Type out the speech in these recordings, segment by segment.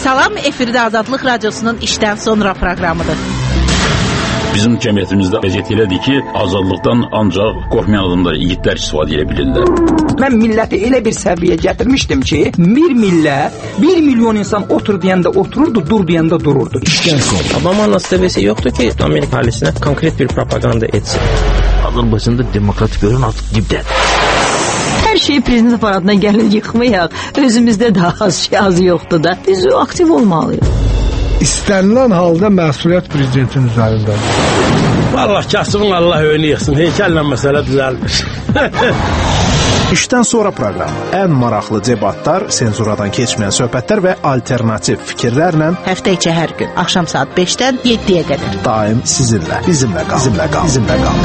Salam, efirdə Azadlıq Radiosunun işdən sonra proqramıdır. Bizim cəmiyyətimizdə vəziyyət elədir ki, azadlıqdan ancaq qorxmayan adamlar, yiğitlər istifadə edə bilirlər. Mən milləti elə bir səviyyə gətirmişdim ki, bir millət, 1 milyon insan otur deyəndə otururdu, dur deyəndə dururdu. Obama'nın seviyesi yoktu ki Amerika ailesine konkret bir propaganda etsin. Azərbaycanda demokrat görün artıq dibdədir. Hər şey prezident aparatına gəlin yıxmayaq. Özümüzdə daha az yoxdur da. Biz aktiv olmalıyıq. İstənilən halda məsuliyyət prezidentin üzərindədir. Allah kasımın Allah önü yıxsın. Heykəllə məsələ düzəlmiş. İşdən sonra proqram. Ən maraqlı debatlar, senzuradan keçməyən söhbətlər və alternativ fikirlərlə Həftə içi hər gün axşam saat 5-dən 7-yə qədər. Daim sizinlə. Bizimlə qal.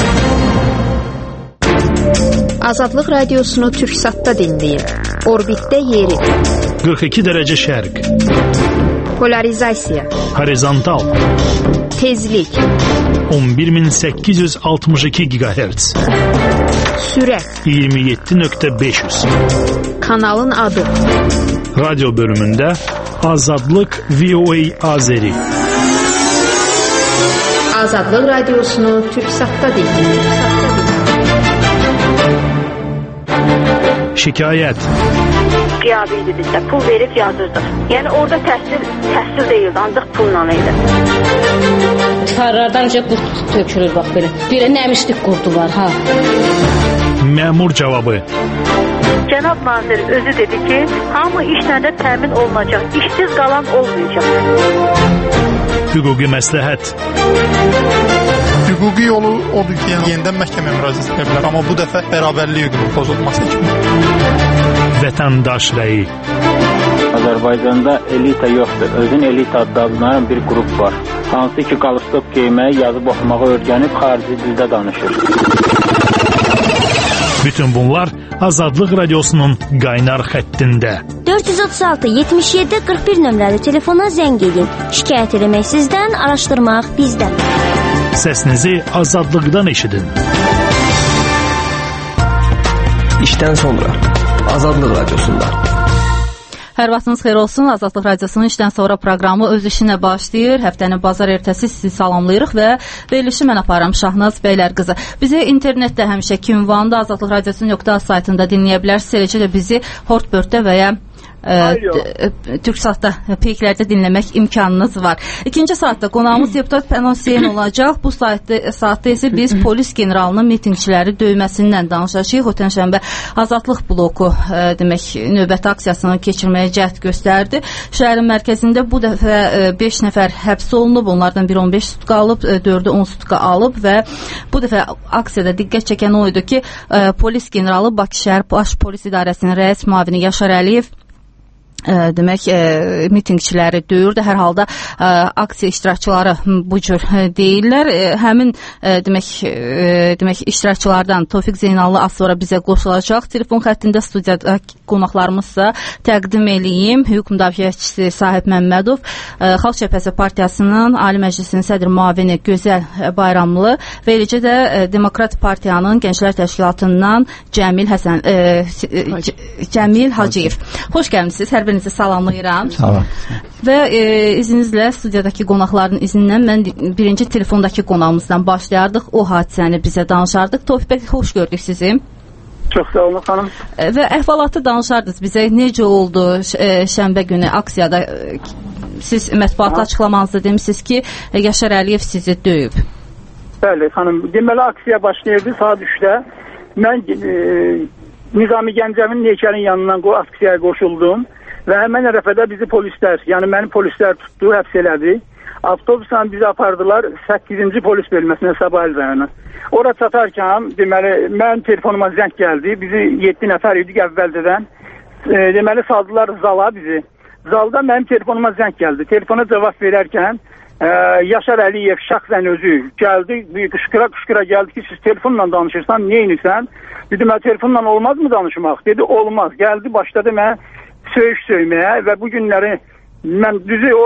Azadlıq Radiosunu Türksatda dinləyin. Orbitdə yeri. 42 dərəcə şərq. Polarizasiya. Horizontal. Tezlik. 11862 GHz. Sürət. 27.500. Kanalın adı. Radyo bölümündə Azadlıq VOA Azeri. Azadlıq Radiosunu Türksatda dinləyin. Şikayət. Qiyabi idi bizdə. Pul verib yazırdıq. Yəni orada təhsil deyildi, ancaq pulla idi. Tikarlardan qurt tökülür bax belə. Belə nəmişlik qurdu var ha. Məmur cavabı. Cənab nazir özü dedi ki, hamı işlə də təmin olunacaq. İşsiz qalan olmayacaq. Hüquqi məsləhət. Hüquqi yolu odur ki, yenidən məhkəməyə müraciət edə bilər, amma bu dəfə bərabərlik hüququnun pozulması kimi. Vətəndaş rəyi. Azərbaycanda elita yoxdur. Özün elita adlanan bir qrup var. Hansı ki, qalstok geyməyi, yazıb oxumağı öyrənib xarici dildə danışır. Bütün bunlar Azadlıq Radiosunun qaynar xəttində. 436 77 41 nömrəli telefona zəng edin. Şikayət eləmək sizdən, araşdırmaq bizdən. Səsinizi azadlıqdan eşidin. İşdən sonra Azadlıq Radiosunda. Hər vaxtınız xeyir olsun. Azadlıq Radiosunun işdən sonra proqramı öz işinə başlayır. Həftənin bazar ertəsi sizi salamlayırıq və verilişi mən aparım Şahnaz Beylərqızı. Bizi internetdə həmişə ünvanda Azadlıq Radiosu.az saytında dinləyə bilərsiniz. Eləcə də bizi Hortbörddə və ya Türksatda peyklərdə dinləmək imkanınız var. İkinci saatda qonağımız deputat Pənan Hüseyn olacaq. Bu saatda isə biz polis generalının mitingçiləri döyməsindən danışacağıq. Ötən şənbə Azadlıq bloku demək növbəti aksiyasını keçirməyə cəhd göstərdi. Şəhərin mərkəzində bu dəfə 5 nəfər həbs olunub. Onlardan biri 15 sutka alıb, 4-ü 10 sutka alıb və bu dəfə aksiyada diqqət çəkən o idi ki, polis generalı Bakı şəhər Baş Polis İdarəsinin rəis müavini Yaşar Əliyev demək mitingçiləri döyürdü. Hər halda aksiya iştirakçıları bu cür deyirlər. Həmin demək iştirakçılardan Tofiq Zeynallı az sonra bizə qoşulacaq. Telefon xəttində studiyada qonaqlarımızsa təqdim eləyim. Hüquq müdafiəçisi Sahib Məmmədov, Xalq Cəbhəsi Partiyasının Ali Məclisinin sədr müavini Gözəl Bayramlı və eləcə də Demokrat Partiyanın Gənclər Təşkilatından Cəmil Hacıyev. Xoş gəlmisiniz. Hər birinizi salamlayıram. Sağ olun. Və izinizlə studiyadakı qonaqların izindən mən birinci telefondakı qonağımızdan başlayardıq. O hadisəni bizə danışardıq. Tofiq bəy, xoş gördük sizi. Çox sağ olun xanım. Və əhvalatı danışardınız bizə. Necə oldu şənbə günü aksiyada? Siz mətbuatla açıqlamanızda demişsiniz ki, Yaşar Əliyev sizi döyüb. Bəli xanım. Deməli aksiya başlayırdı saat 3-də. Mən Nizami Gəncəvin heykəlin yanından aksiyaya qoşuldum. Və həmən ərəfədə bizi polislər, yəni məni polislər tutdu, həbs elədi. Avtobusla bizi apardılar 8-ci polis bölməsinə Sabahil rayonu. Ora çatarkən, deməli, mən telefonuma zəng gəldi. Bizi 7 nəfər idik əvvəldən. Deməli, saldılar zala bizi. Zalda mənim telefonuma zəng gəldi. Telefona cavab verərkən Yaşar Əliyev şəxsən özü gəldi, qışqıra gəldi ki, siz telefonla danışırsan, neyinirsən? Dedim, telefonla olmaz mı danışmaq? Dedi, olmaz. Gəldi, başladı mən söyməyə və bu günləri mən düzü o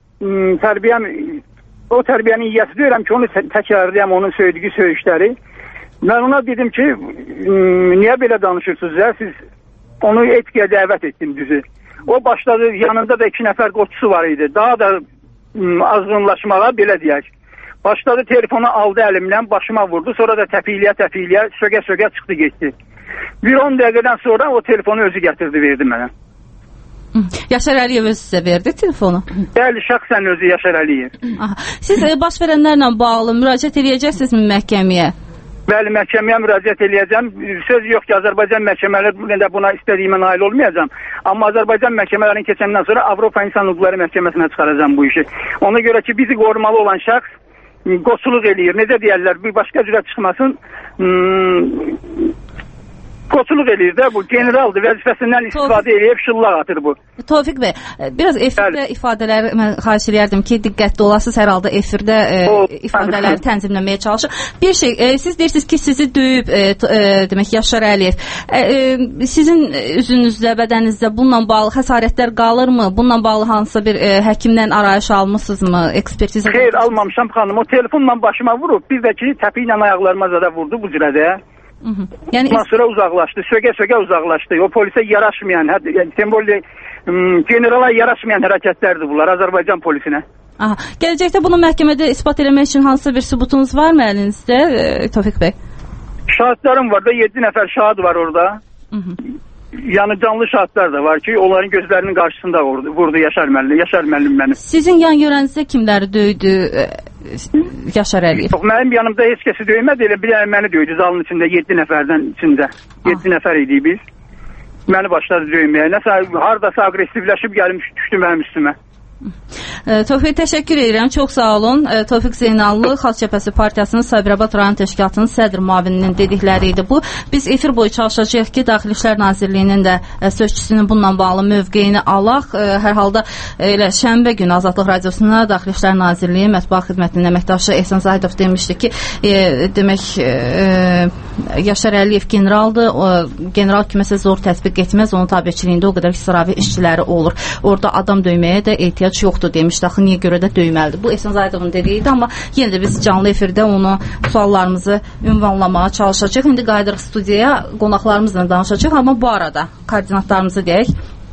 tərbiyənin iyyəsi deyirəm ki, onu təkrarlayam, onun söylediyi söyüşləri. Mən ona dedim ki, niyə belə danışırsınız ya, siz onu etikaya dəvət etdim düzü. O başladı, yanında da 2 nəfər qoçusu var idi. Daha da azğınlaşmağa, belə deyək. Başladı, telefonu aldı əlimdən, başıma vurdu. Sonra da təpiyliyə, sögə çıxdı, getdi. Bir 10 dəqiqədən sonra o telefonu özü gətirdi, verdi mənə. Yaşar Əliyev özü sizə verdi telefonu? Bəli, şəxsən özü Yaşar Əliyev. Siz baş verənlərlə bağlı müraciət edəcəksiniz məhkəməyə? Bəli, məhkəməyə müraciət edəcəm. Söz yox ki, Azərbaycan məhkəmələri buna istədiyimə nail olmayacam. Amma Azərbaycan məhkəmələrini keçəndən sonra Avropa İnsan Hüquqları Məhkəməsinə çıxaracam bu işi. Ona görə ki, bizi qorumalı olan şəxs qoçuluq eləyir. Necə deyərlər, bir başqa cürə çıxmasın, qoçuluq eləyir də, bu generaldır, vəzifəsindən istifadə eləyib şıllaq atır bu. Tofiq bəy, biraz efirdə ifadələri mən xahiş edərdim ki, diqqətli olasınız, hər halda efirdə ifadələri tənzimləməyə çalışır. Bir şey, siz deyirsiniz ki, sizi döyüb, demək, Yaşar Əliyev. Sizin üzünüzdə, bədəninizdə bununla bağlı xəsarətlər qalırmı? Bununla bağlı hansısa bir həkimdən arayış almısınızmı? Ekspertiza? Xeyr, almamışam xanım. O telefonla başıma vurub, bir də ki, təpi ilə ayaqlarıma zada vurdu bu cürədə. Yəni ondan sonra uzaqlaşdı, sögə uzaqlaşdı. O polisə yaraşmayan, sembolli generala yaraşmayan hərəkətlərdir bunlar Azərbaycan polisinə. Aha. Gələcəkdə bunu məhkəmədə isbat eləmək üçün hansısa bir sübutunuz varmı əlinizdə, Tofiq bəy? Şahidlərim var da, 7 nəfər şahid var orada. Yəni canlı şahidlər də var ki, onların gözlərinin qarşısında vurdu Yaşar müəllim məni. Sizin yan yörənizdə kimləri döydü Yaşar Əliyev? Yox, mənim yanımda heç kəsi döymədi, elə bir məni döydü zalın içində, 7 nəfərdən içində. 7 nəfər idik biz. Məni başladı döyməyə. Nəsə hardasa aqressivləşib gəlmiş, düşdü mənim üstümə. Tofiq, təşəkkür edirəm. Çox sağ olun. Tofiq Zeynallı, Xalq Cəbhəsi Partiyasının Sabirabad rayon təşkilatının sədr müavininin dedikləri idi bu. Biz efir boyu çalışacağıq ki, Daxili İşlər Nazirliyinin də sözçüsünün bununla bağlı mövqeyini alaq. Hər halda elə şənbə günü Azadlıq Radiosuna Daxili İşlər Nazirliyi Mətbuat Xidmətinin əməkdaşı Ehsan Zahidov demişdi ki, demək Yaşar Əliyev generaldır. General kiməsə zor tətbiq etməz, onun tabiçiliyində o qədər sıravi işçiləri olur. Orada adam döyməyə də ehtiyac yoxdur demişdi. Axı niyə görə də döyməlidir? Bu Ehsan Zahidovun dediyi idi, amma yenə də biz canlı efirdə onu suallarımızı ünvanlamağa çalışacağıq. İndi qayıdırıq studiyaya, qonaqlarımızla danışacağıq, amma bu arada koordinatlarımızı deyək.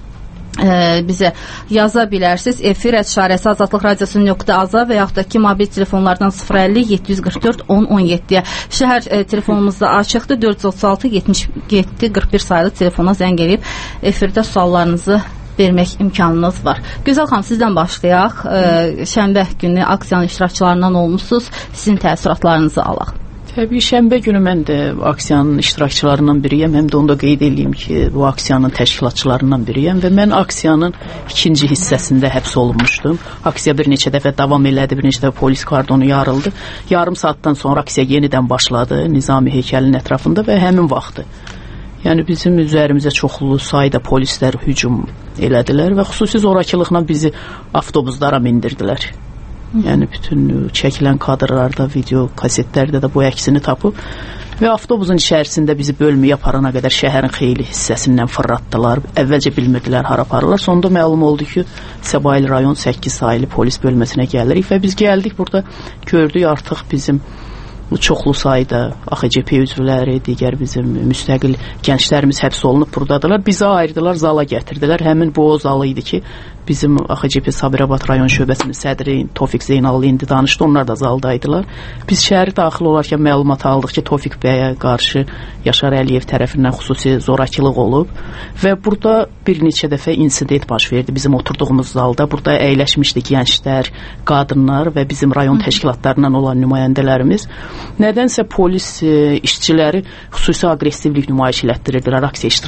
Bizə yaza bilərsiniz. Efir@şarəsi Azadlıq Radiosu.az və yaxud da ki, mobil telefonlardan 050-744-1017-yə. Şəhər telefonumuzda açıqdır. 436-77-41 sayılı telefona zəng edib efirdə suallarınızı vermək imkanınız var. Gözəl xanım, sizdən başlayaq. Şənbə günü aksiyanın iştirakçılarından olmuşsunuz. Sizin təəssüratlarınızı alaq. Təbii, şənbə günü mən də aksiyanın iştirakçılarından biriyəm. Həm də onu da qeyd edeyim ki, bu aksiyanın təşkilatçılarından biriyəm və mən aksiyanın ikinci hissəsində həbs olunmuşdum. Aksiya bir neçə dəfə davam elədi, bir neçə dəfə polis kordonu yarıldı. Yarım saatdan sonra aksiya yenidən başladı Nizami heykəlinin ətrafında və həmin vaxtı. Yəni bizim üzərimizə çoxlu sayda polislər hücum elədilər və xüsusi zorakılıqla bizi avtobuslara mindirdilər. Yəni bütün çəkilən kadrlarda, video kasetlərdə də bu əksini tapıb və avtobusun içərisində bizi bölməyə aparana qədər şəhərin xeyli hissəsindən fırlatdılar. Əvvəlcə bilmirdilər hara aparırlar. Sonunda məlum oldu ki, Səbail rayon 8 sayılı polis bölməsinə gəlirik və biz gəldik, burada gördük artıq bizim çoxlu sayda AXCP üzvləri, digər bizim müstəqil gənclərimiz həbs olunub buradadılar. Bizi ayırdılar, zala gətirdilər. Həmin bu o zalı idi ki, bizim AXCP Sabirabad rayon şöbəsinin sədri Tofiq Zeynallı indi danışdı, onlar da zaldaydılar. Biz şəhəri daxil olarkən məlumat aldıq ki, Tofiq bəyə qarşı Yaşar Əliyev tərəfindən xüsusi zorakılıq olub və burada bir neçə dəfə insident baş verdi bizim oturduğumuz zalda. Burada əyləşmişdi gənclər, qadınlar və bizim rayon təşkilatlarından olan nümayəndələrimiz. Nədənsə polis işçiləri xüsusi aqressivlik nümayiş elətdirirdilər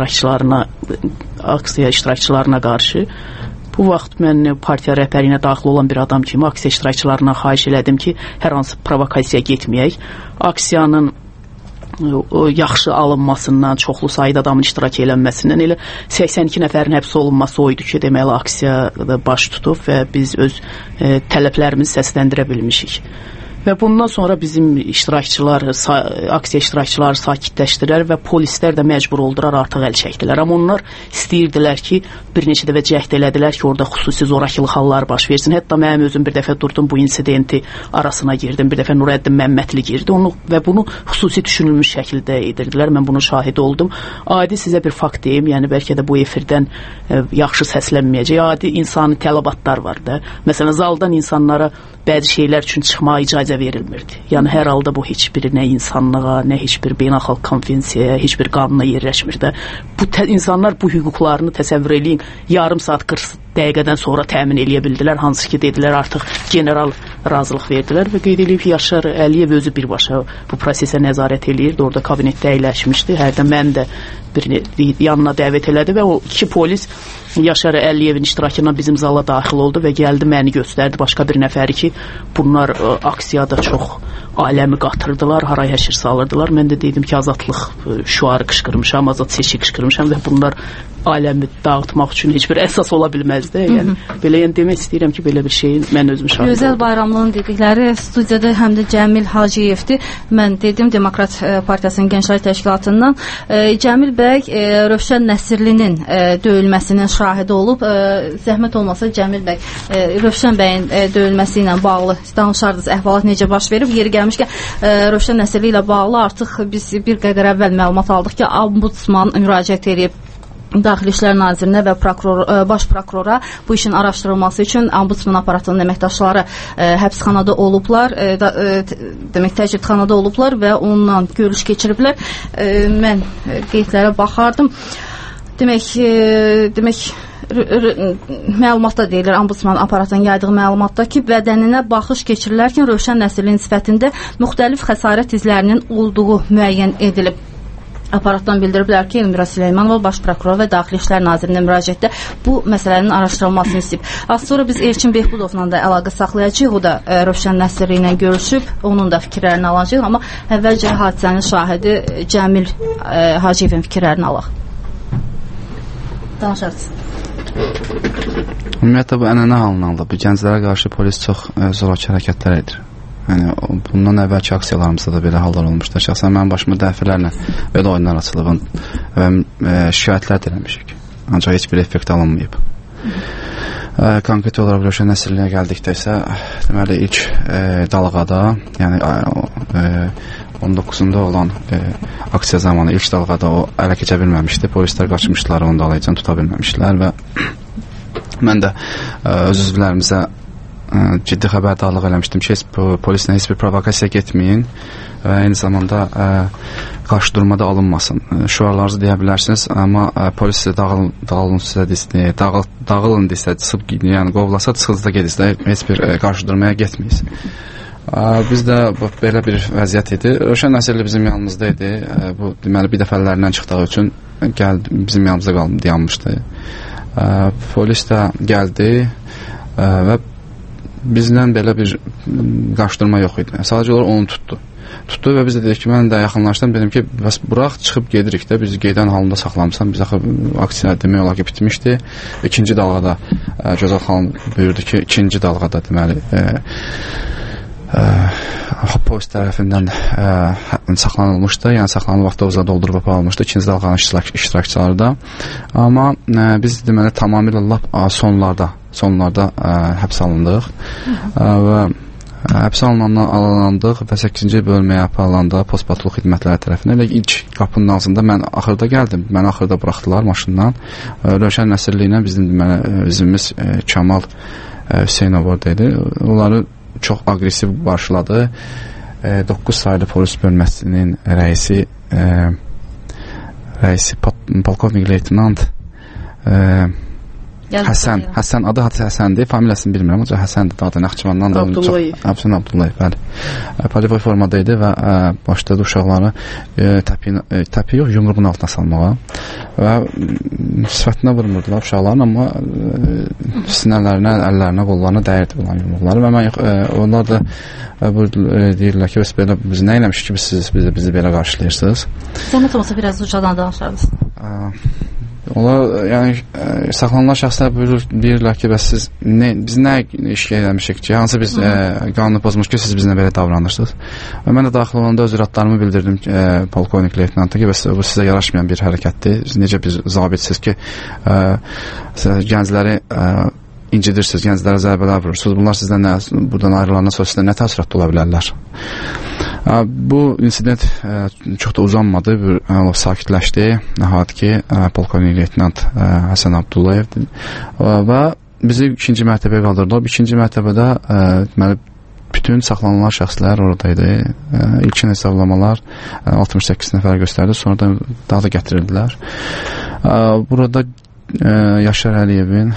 aksiya iştirakçılarına qarşı. Bu vaxt mən partiya rəhbərliyinə daxil olan bir adam kimi aksiya iştirakçılarına xahiş elədim ki, hər hansı provokasiyaya getməyək. Aksiyanın yaxşı alınmasından, çoxlu sayda adamın iştirak eləməsindən elə 82 nəfərin həbs olunması o idi ki, deməli aksiyada baş tutub və biz öz tələblərimizi səsləndirə bilmişik. Və bundan sonra bizim iştirakçılar, aksiya iştirakçıları sakitləşdirər və polislər də məcbur oldular artıq əl çəkdilər. Amma onlar istəyirdilər ki, bir neçə dəfə cəhd elədilər ki, orada xüsusi zorakılıq hallar baş versin. Hətta mənim özüm bir dəfə durdum bu insidenti arasına girdim. Bir dəfə Nurəddin Məmmədli girdi və bunu xüsusi düşünülmüş şəkildə edirdilər. Mən bunun şahidi oldum. Adi sizə bir fakt deyim, yəni bəlkə də bu efirdən yaxşı səslənməyəcək. Adi insani tələbatlar var da. Məsələn, zaldan insanlara bəzi şeylər üçün çıxmağa icazə verilmirdi. Yəni hər halda bu heç bir nə insanlığa, nə heç bir beynəlxalq konvensiyaya, heç bir qanuna yerləşmir də. Bu insanlar bu hüquqlarını təsəvvür eləyin, yarım saat 40 dəqiqədən sonra təmin eləyə bildilər, hansı ki dedilər artıq general razılıq verdilər və qeyd edib ki, Yaşar Əliyev özü birbaşa bu prosesə nəzarət eləyirdi, orada kabinetdə əyləşmişdi, hərdən mən də yanına dəvət elədi və o iki polis Yaşar Əliyevin iştirakına bizim zala daxil oldu və gəldi məni göstərdi başqa bir nəfəri ki, bunlar aksiyada çox aləmi qatırdılar, haray həşir salırdılar. Mən də dedim ki, azadlıq şüarı qışqırmışam, azad seçki qışqırmışam və bunlar aləmi dağıtmaq üçün heç bir əsas ola bilməzdi. Yəni, belə demək istəyirəm ki, belə bir şeyin mən özüm şahid oldum. Gözəl Bayramlının dedikləri studiyada həm də Cəmil Hacıyevdir. Mən dedim Demokrat Partiyasının Gənclər Təşkilatından. Cəmil bəy Rövşən Nəsirlinin döyülməsinin şahidi olub. Zəhmət olmasa Cəmil bəy Rövşən bəyin döyülməsi ilə bağlı danışardınız, əhvalat necə baş verib. Yeri gəlmişkən Rövşən Nəsirli ilə bağlı artıq biz bir qədər əvvəl məlumat aldıq ki, ombudsman müraciət edib Daxili İşlər Nazirinə və baş prokurora bu işin araşdırılması üçün ombudsman aparatının əməkdaşları həbsxanada olublar, demək təcridxanada olublar və onunla görüş keçiriblər. Mən qeydlərə baxardım. Demək məlumatda deyilir, ombudsman aparatının yaydığı məlumatda ki, bədəninə baxış keçirilərkən Rövşən Nəsirlinin sifətində müxtəlif xəsarət izlərinin olduğu müəyyən edilib. Aparatdan bildiriblər ki, Elmira Süleymanova baş prokuror və Daxili İşlər Nazirinə müraciətdə bu məsələnin araşdırılmasını istəyib. Az sonra biz Elçin Behbudovla da əlaqə saxlayacağıq. O da Rövşən Nəsirli ilə görüşüb, onun da fikirlərini alacağıq. Amma əvvəlcə hadisənin şahidi Cəmil Hacıyevin fikirlərini alaq. Danışarsınız. Ümumiyyətlə bu ənənə halını aldı. Bu gənclərə qarşı polis çox zorakı hərəkətlər edir. Yəni, bundan əvvəlki aksiyalarımızda da belə hallar olmuşdur. Şəxsən mənim başıma dəfələrlə belə oyunlar açılıb və şikayətlər eləmişik. Ancaq heç bir effekt alınmayıb. Konkret olaraq Rövşən Nəsirliyə gəldikdə isə deməli ilk dalğada, yəni 19-unda olan aksiya zamanı ilk dalğada o ələ keçə bilməmişdi. Polislər qaçmışdılar, onu dalayıcan tuta bilməmişdilər və mən də öz üzvlərimizə ciddi xəbərdarlıq eləmişdim ki, polislə heç bir provokasiya getməyin və eyni zamanda qarşı durmada alınmasın. Şüarlarınızı deyə bilərsiniz, amma polis dağılın desə, yəni qovlasa, çıxızda gedirsə, heç bir qarşı durmaya getməyiz. Biz də belə bir vəziyyət idi. Rövşən Nəsirli bizim yanımızda idi. Bu, deməli, bir dəfələrindən çıxdığı üçün bizim yanımızda dayanmışdı. Polis də gəldi və bizdən belə bir qarşıdurma yox idi. Sadəcə olaraq onu tutdu və biz də dedik ki, mən də yaxınlaşdım, dedim ki, bəs bıraq, çıxıb gedirik də, biz qeydən halında saxlamısan, biz axı aksiya demək olar ki, bitmişdi. İkinci dalğada Gözəl xanım buyurdu ki, ikinci dalğada deməli polis tərəfindən saxlanılmışdı, yəni saxlanılıb avtobusla doldurub aparılmışdı ikinci dalğanın iştirakçıları da. Amma biz deməli tamamilə lap sonlarda həbs alındıq və həbs alınandıq və 8-ci bölməyə aparılanda postpatrul xidmətləri tərəfindən və ilk qapının ağzında mən axırda gəldim, məni axırda buraxdılar maşından. Rövşən Nəsirli ilə bizim üzvümüz Kamal Hüseynov oradaydı. Onları çox aqressiv qarşıladı. 9 saylı polis bölməsinin rəisi polkovnik leytenant Həsən, adı Həsəndir, familiyasını bilmirəm, ancaq Həsəndir, adı Naxçıvandan da Abdullayev, bəli. Polivoy formadaydı və başladı uşaqları təpi yox, yumruğun altına salmağa və sifətinə vurmurdular uşaqların, amma sinələrinə, əllərinə, qollarına dəyirdi olan yumruqları və onlar da deyirlər ki, biz nə eləmişik ki, bizi belə qarşılayırsınız? Zəhmət olmasa biraz ucadan danışardınız. Onlar yəni saxlanılan şəxslər bilirlər ki, bəs biz nə iş eləmişik ki, hansı biz qanunu pozmuş ki, siz bizlə belə davranırsınız. Və mən də daxil olanda öz iradlarımı bildirdim polkovnik leytenanta ki, bəs bu sizə yaraşmayan bir hərəkətdir. Necə biz zabitsiz ki, gəncləri incidirsiniz, gənclərə zərbələr vurursunuz. Bunlar sizdən buradan ayrılandan sonra sizdən nə təəssüratda ola bilərlər? Bu insident çox da uzanmadı, sakitləşdi. Nəhayət ki, polkovnik leytenant Həsən Abdullayev və bizi 2-ci mərtəbəyə qaldırdılar. 2-ci mərtəbədə bütün saxlanılan şəxslər oradaydı. İlkin hesablamalar 68 nəfər göstərdi, sonra da daha da gətirildilər. Burada Yaşar Əliyevin,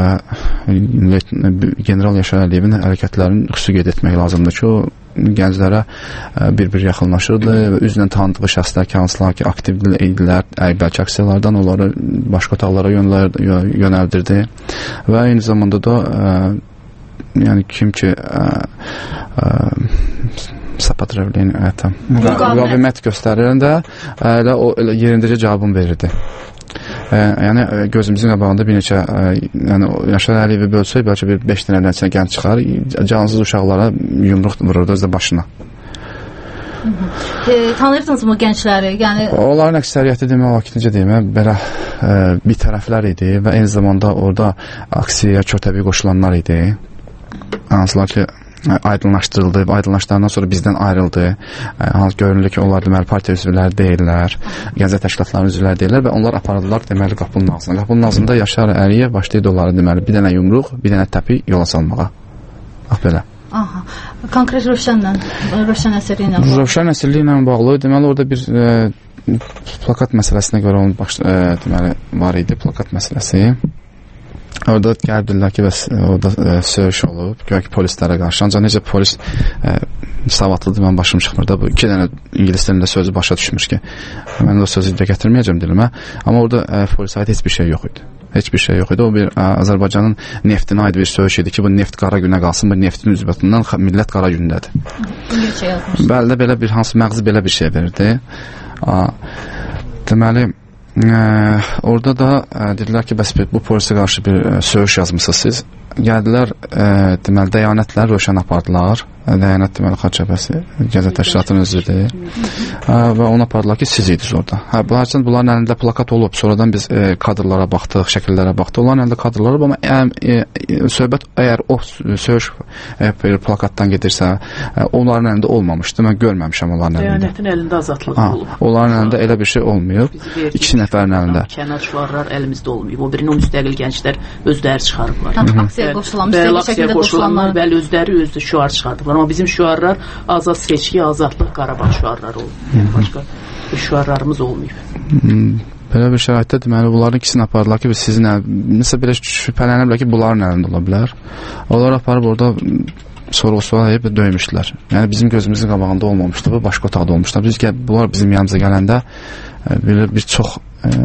general Yaşar Əliyevin hərəkətlərini xüsusi qeyd etmək lazımdır ki, o gənclərə bir-bir yaxınlaşırdı və üzlə tanıdığı şəxslər ki, hansılar ki, aktiv idilər, bəlkə aksiyalardan onları başqa otaqlara yönəldirdi və eyni zamanda da yəni kim ki Sapatrovlin müqavimət göstərirəndə elə o yerindəcə cavabını verirdi. Yəni gözümüzün qabağında bir neçə Yaşar Əliyevi bölsək, bəlkə bir 5 dənə nəticə gənc çıxar, cansız uşaqlara yumruq vururdu özü də başına. Tanıyırdınız mı gəncləri? Onların əksəriyyəti demək olar ki, necə deyim, belə bir tərəflər idi və eyni zamanda orada aksiyaya kötəbi qoşulanlar idi. Hansılar ki, aydınlaşdırıldı və aydınlaşdırandan sonra bizdən ayrıldı. Görünür ki, onlar deməli partiya üzvləri deyirlər, gəncə təşkilatlarının üzvləri deyirlər və onlar aparırlar deməli qapının ağzına. Qapının ağzında Yaşar Əliyev başlayırdı onları deməli bir dənə yumruq, bir dənə təpi yola salmağa. Belə. Aha. Konkret Rövşən əsiri ilə bağlı. Rövşən əsiri ilə bağlı deməli orada bir plakat məsələsinə görə onun deməli var idi, plakat məsələsi. Orada gəldirlər ki, orada söyüş olub, görək polislərə qarşı. Ancaq necə polis savadlıdır, mən başım çıxmır da, bu 2 dənə ingilis dilində sözü başa düşmür ki, mən o sözü də gətirməyəcəm dilimə, amma orada polisə aid heç bir şey yox idi. Heç bir şey yox idi. O bir Azərbaycanın neftinə aid bir söyüş idi ki, bu neft qara günə qalsın, bu neftin üzbətindən millət qara gündədir. Bəli, belə bir hansı məğzi belə bir şey verirdi. Deməli, orada da dedilər ki, bəs bu polisə qarşı bir söyüş yazmısınız siz. Gəldilər, deməli, dəyanətlər Rövşən apardılar. Dəyanət deməli Xarçəbəsi Gəncə Təşkilatının üzvüdür. Və ona apardılar ki, siz idiniz orada. Bunların əlində plakat olub. Sonradan biz kadrlara baxdıq, şəkillərə baxdıq. Onların əlində kadrlar olub, amma söhbət əgər o söyüş plakatdan gedirsə, onların əlində olmamışdı. Mən görməmişəm onların əlində. Dəyanətin əlində azadlıq olub. Onların əlində elə bir şey olmayıb. 2 nəfərin əlində. Kənar şüarlar əlimizdə olmayıb. O birini müstəqil gənclər özləri çıxarıblar. Aksiyaya qoşulanlar, bəli, özləri şüar çıxardıblar. Amma bizim şüarlar azad seçki, azadlıq, Qarabağ şüarları olub. Yəni başqa şüarlarımız olmayıb. Belə bir şəraitdə deməli bunların ikisini apardılar ki, sizin məsələn belə şübhələniblər ki, bunların əlində ola bilər. Onları aparıb orada sorğu-sual edib döymüşdülər. Yəni bizim gözümüzün qabağında olmamışdı, bu başqa otaqda olmuşdu. Bunlar bizim yanımıza gələndə bir çox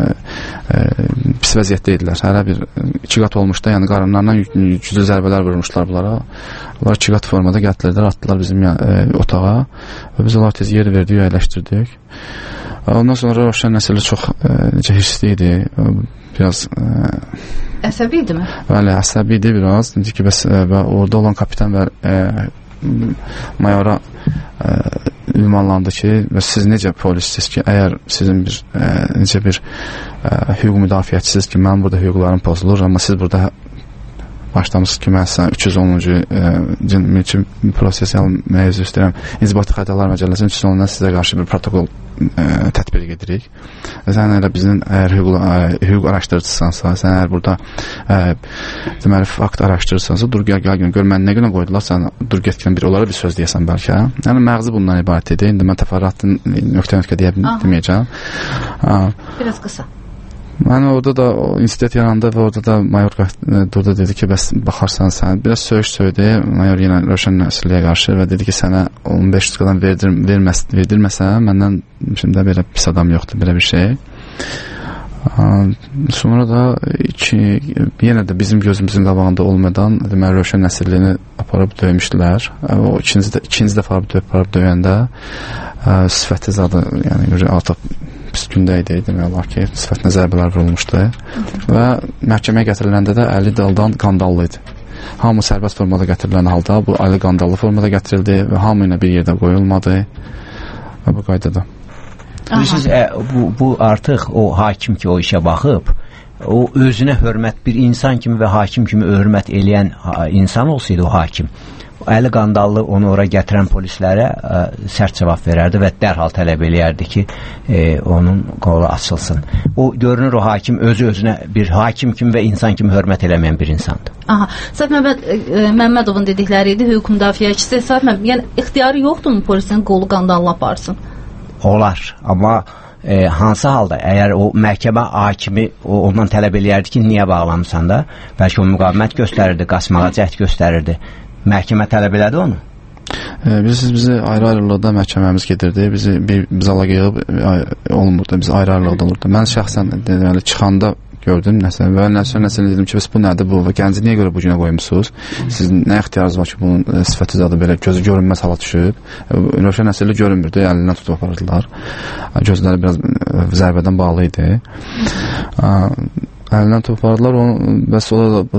pis vəziyyətdə idilər. Hələ bir 2 qat olmuşdu, yəni qarınlarından güclü zərbələr vurmuşlar bunlara. Bunlar 2 qat formada gətirdilər, atdılar bizim otağa və biz onları tez yer verdik, əyləşdirdik. Ondan sonra Rövşən əsirli çox hirsli idi, biraz əsəbi idi mi? Bəli, əsəbi idi biraz. Dedi ki, və orada olan kapitan və mayora ünvanlandı ki, və siz necə polissiniz ki, əgər sizin necə bir hüquq müdafiəçisiniz ki, mənim burada hüquqlarım pozulur, amma siz burada başlamışsınız ki, mən sizə 310-cu prosesial mövzu istəyirəm, İnzibati Xətalar Məcəlləsinin 310-dan sizə qarşı bir protokol tətbiq edirik. Sən elə bizim hüquq araşdırıcısansa, sən əgər burada deməli fakt araşdırırsansa, dur gəl gör, mən nə günə qoydular, sən dur getgən onlara bir söz deyəsən bəlkə. Yəni məğzi bundan ibarət idi. İndi mən təfərrüatın nöqtə deməyəcəm. Biraz qısa. Mən orada da institut yarandı və orada da mayor durdu, dedi ki, bəs baxarsan sən biraz söyüş söydü mayor yenə Rövşən əsirliyə qarşı və dedi ki, sənə 15 tutqadan verdirməsən, məndən şimdi belə pis adam yoxdur, belə bir şey. Sonra da yenə də bizim gözümüzün qabağında olmadan deməli Rövşən əsirliyini aparıb döymüşdülər. O ikinci dəfə aparıb döyəndə sifəti zadı, yəni artıq gündə idi, demək olar ki, sifətinə zərbələr vurulmuşdu və məhkəməyə gətiriləndə də əli daldan qandallı idi. Hamı sərbəst formada gətirilən halda bu əli qandallı formada gətirildi və hamı ilə bir yerdə qoyulmadı və bu qaydada. Bilirsiniz, bu artıq o hakim ki o işə baxıb, o özünə hörmət, bir insan kimi və hakim kimi hörmət eləyən insan olsaydı o hakim, əli qandallı onu ora gətirən polislərə sərt cavab verərdi və dərhal tələb eləyərdi ki, onun qolu açılsın. O görünür o hakim özü-özünə bir hakim kimi və insan kimi hörmət eləməyən bir insandır. Aha, Səhv Məmmədovun dedikləri idi, hüquq müdafiəçisi. Səhv Məmməd, yəni ixtiyarı yoxdurmu polisin qolu qandallı aparsın? Olar, amma hansı halda əgər o məhkəmə hakimi ondan tələb eləyərdi ki, niyə bağlamısan da, bəlkə o müqavimət göstərirdi, qaçmağa cəhd göstərirdi, məhkəmə tələb elədi onu? Bizi ayrı-ayrılıqda məhkəməmiz gedirdi, biz ala yığıb olmurdu, biz ayrı-ayrılıqda olurdu. Mən şəxsən deməli çıxanda gördüm nəsə və nəsə dedim ki, bu nədir bu və gənci niyə görə bu günə qoymusunuz? Siz nə ixtiyarınız var ki, bunun sifəti zadı belə gözü görünməz hala düşüb. Rövşən Əsirli görünmürdü, əlindən tutub aparırdılar. Gözləri biraz zərbədən bağlı idi. Əlindən tutub aparırdılar, bəs o da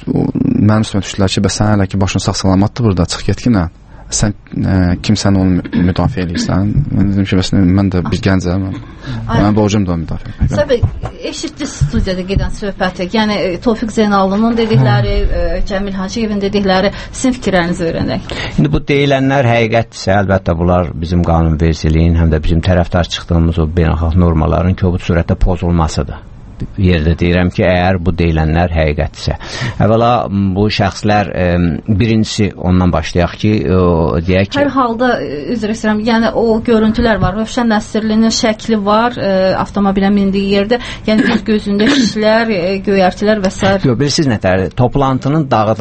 mənim üstümə düşdülər ki, bəs sən hələ ki başın sağ salamatdır burada, çıx getkinə. Sən kimsən onu müdafiə edirsən? Mən dedim ki, mən də bir gəncəm. Mən borcum da müdafiə etmək. Səbəb, eşitdi studiyada gedən söhbəti. Yəni, Tofiq Zeynalının dedikləri, Cəmil Hacıyevin dedikləri, sizin fikirlərinizi öyrənək. İndi bu deyilənlər həqiqətdirsə, əlbəttə bunlar bizim qanunvericiliyin, həm də bizim tərəfdar çıxdığımız o beynəlxalq normaların kobud surətdə pozulmasıdır. Yerdə deyirəm ki, əgər bu deyilənlər həqiqətdirsə. Əvvəla bu şəxslər birincisi ondan başlayaq ki, deyək ki... Hər halda, üzr istəyirəm, yəni o görüntülər var, Rövşən Əsirlinin şəkli var, avtomobilə mindiyi yerdə, yəni bir gözündə şişlər, göyərtilər və s. Bilirsiniz nətər, toplantının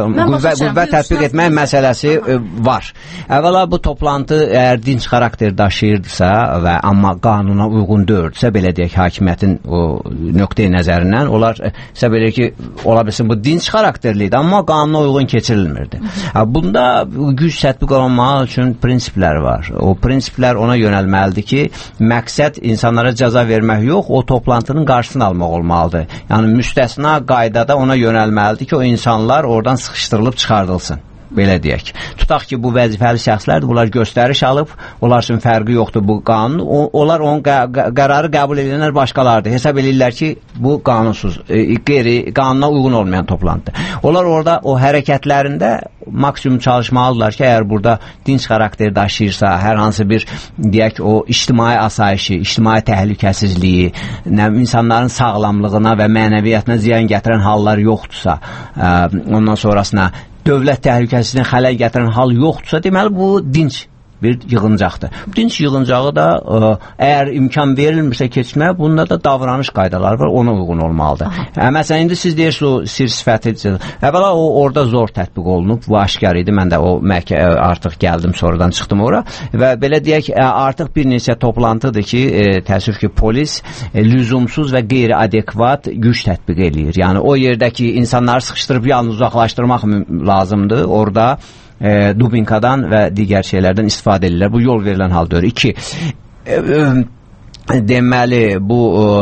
qüvvə tətbiq etmək məsələsi var. Əvvəla bu toplantı əgər dinc xarakter daşıyırdısa və amma qanuna uyğun deyirdisə, belə deyək, hakimiyyətin o nöqtə nəzərindən, onlar səbəb edir ki, ola bilsin bu dinc xarakterli idi, amma qanuna uyğun keçirilmirdi. Bunda güc tətbiq olunmaq üçün prinsiplər var. O prinsiplər ona yönəlməlidir ki, məqsəd insanlara cəza vermək yox, o toplantının qarşısını almaq olmalıdır. Yəni, müstəsna qaydada ona yönəlməlidir ki, o insanlar oradan sıxışdırılıb çıxardılsın. Belə deyək. Tutaq ki, bu vəzifəli şəxslərdir, bunlar göstəriş alıb, onlar üçün fərqi yoxdur bu qanun, onlar onun qərarı qəbul edənlər başqalardır. Hesab edirlər ki, bu qanunsuz, qanuna uyğun olmayan toplantıdır. Onlar orada o hərəkətlərində maksimum çalışmalıdırlar ki, əgər burada dinc xarakter daşıyırsa, hər hansı bir, deyək, o ictimai asayişi, ictimai təhlükəsizliyi, insanların sağlamlığına və mənəviyyatına ziyan gətirən hallar yoxdursa, ondan sonrasına dövlət təhlükəsizliyinə xələl gətirən hal yoxdursa, deməli bu dinc bir yığıncaqdır. Dinc yığıncağı da əgər imkan verilmirsə keçməyə, bunda da davranış qaydaları var, ona uyğun olmalıdır. Məsələn, indi siz deyirsiniz o sir sifəti, əvvəla o orada zor tətbiq olunub, bu aşkar idi, mən də o artıq gəldim, sonradan çıxdım ora və belə deyək, artıq bir neçə toplantıdır ki, təəssüf ki, polis lüzumsuz və qeyri-adekvat güc tətbiq eləyir. Yəni, o yerdəki insanları sıxışdırıb yalnız uzaqlaşdırmaq lazımdır, orada dubinkadan və digər şeylərdən istifadə edirlər. Bu yol verilən hal deyir. 2. Deməli, bu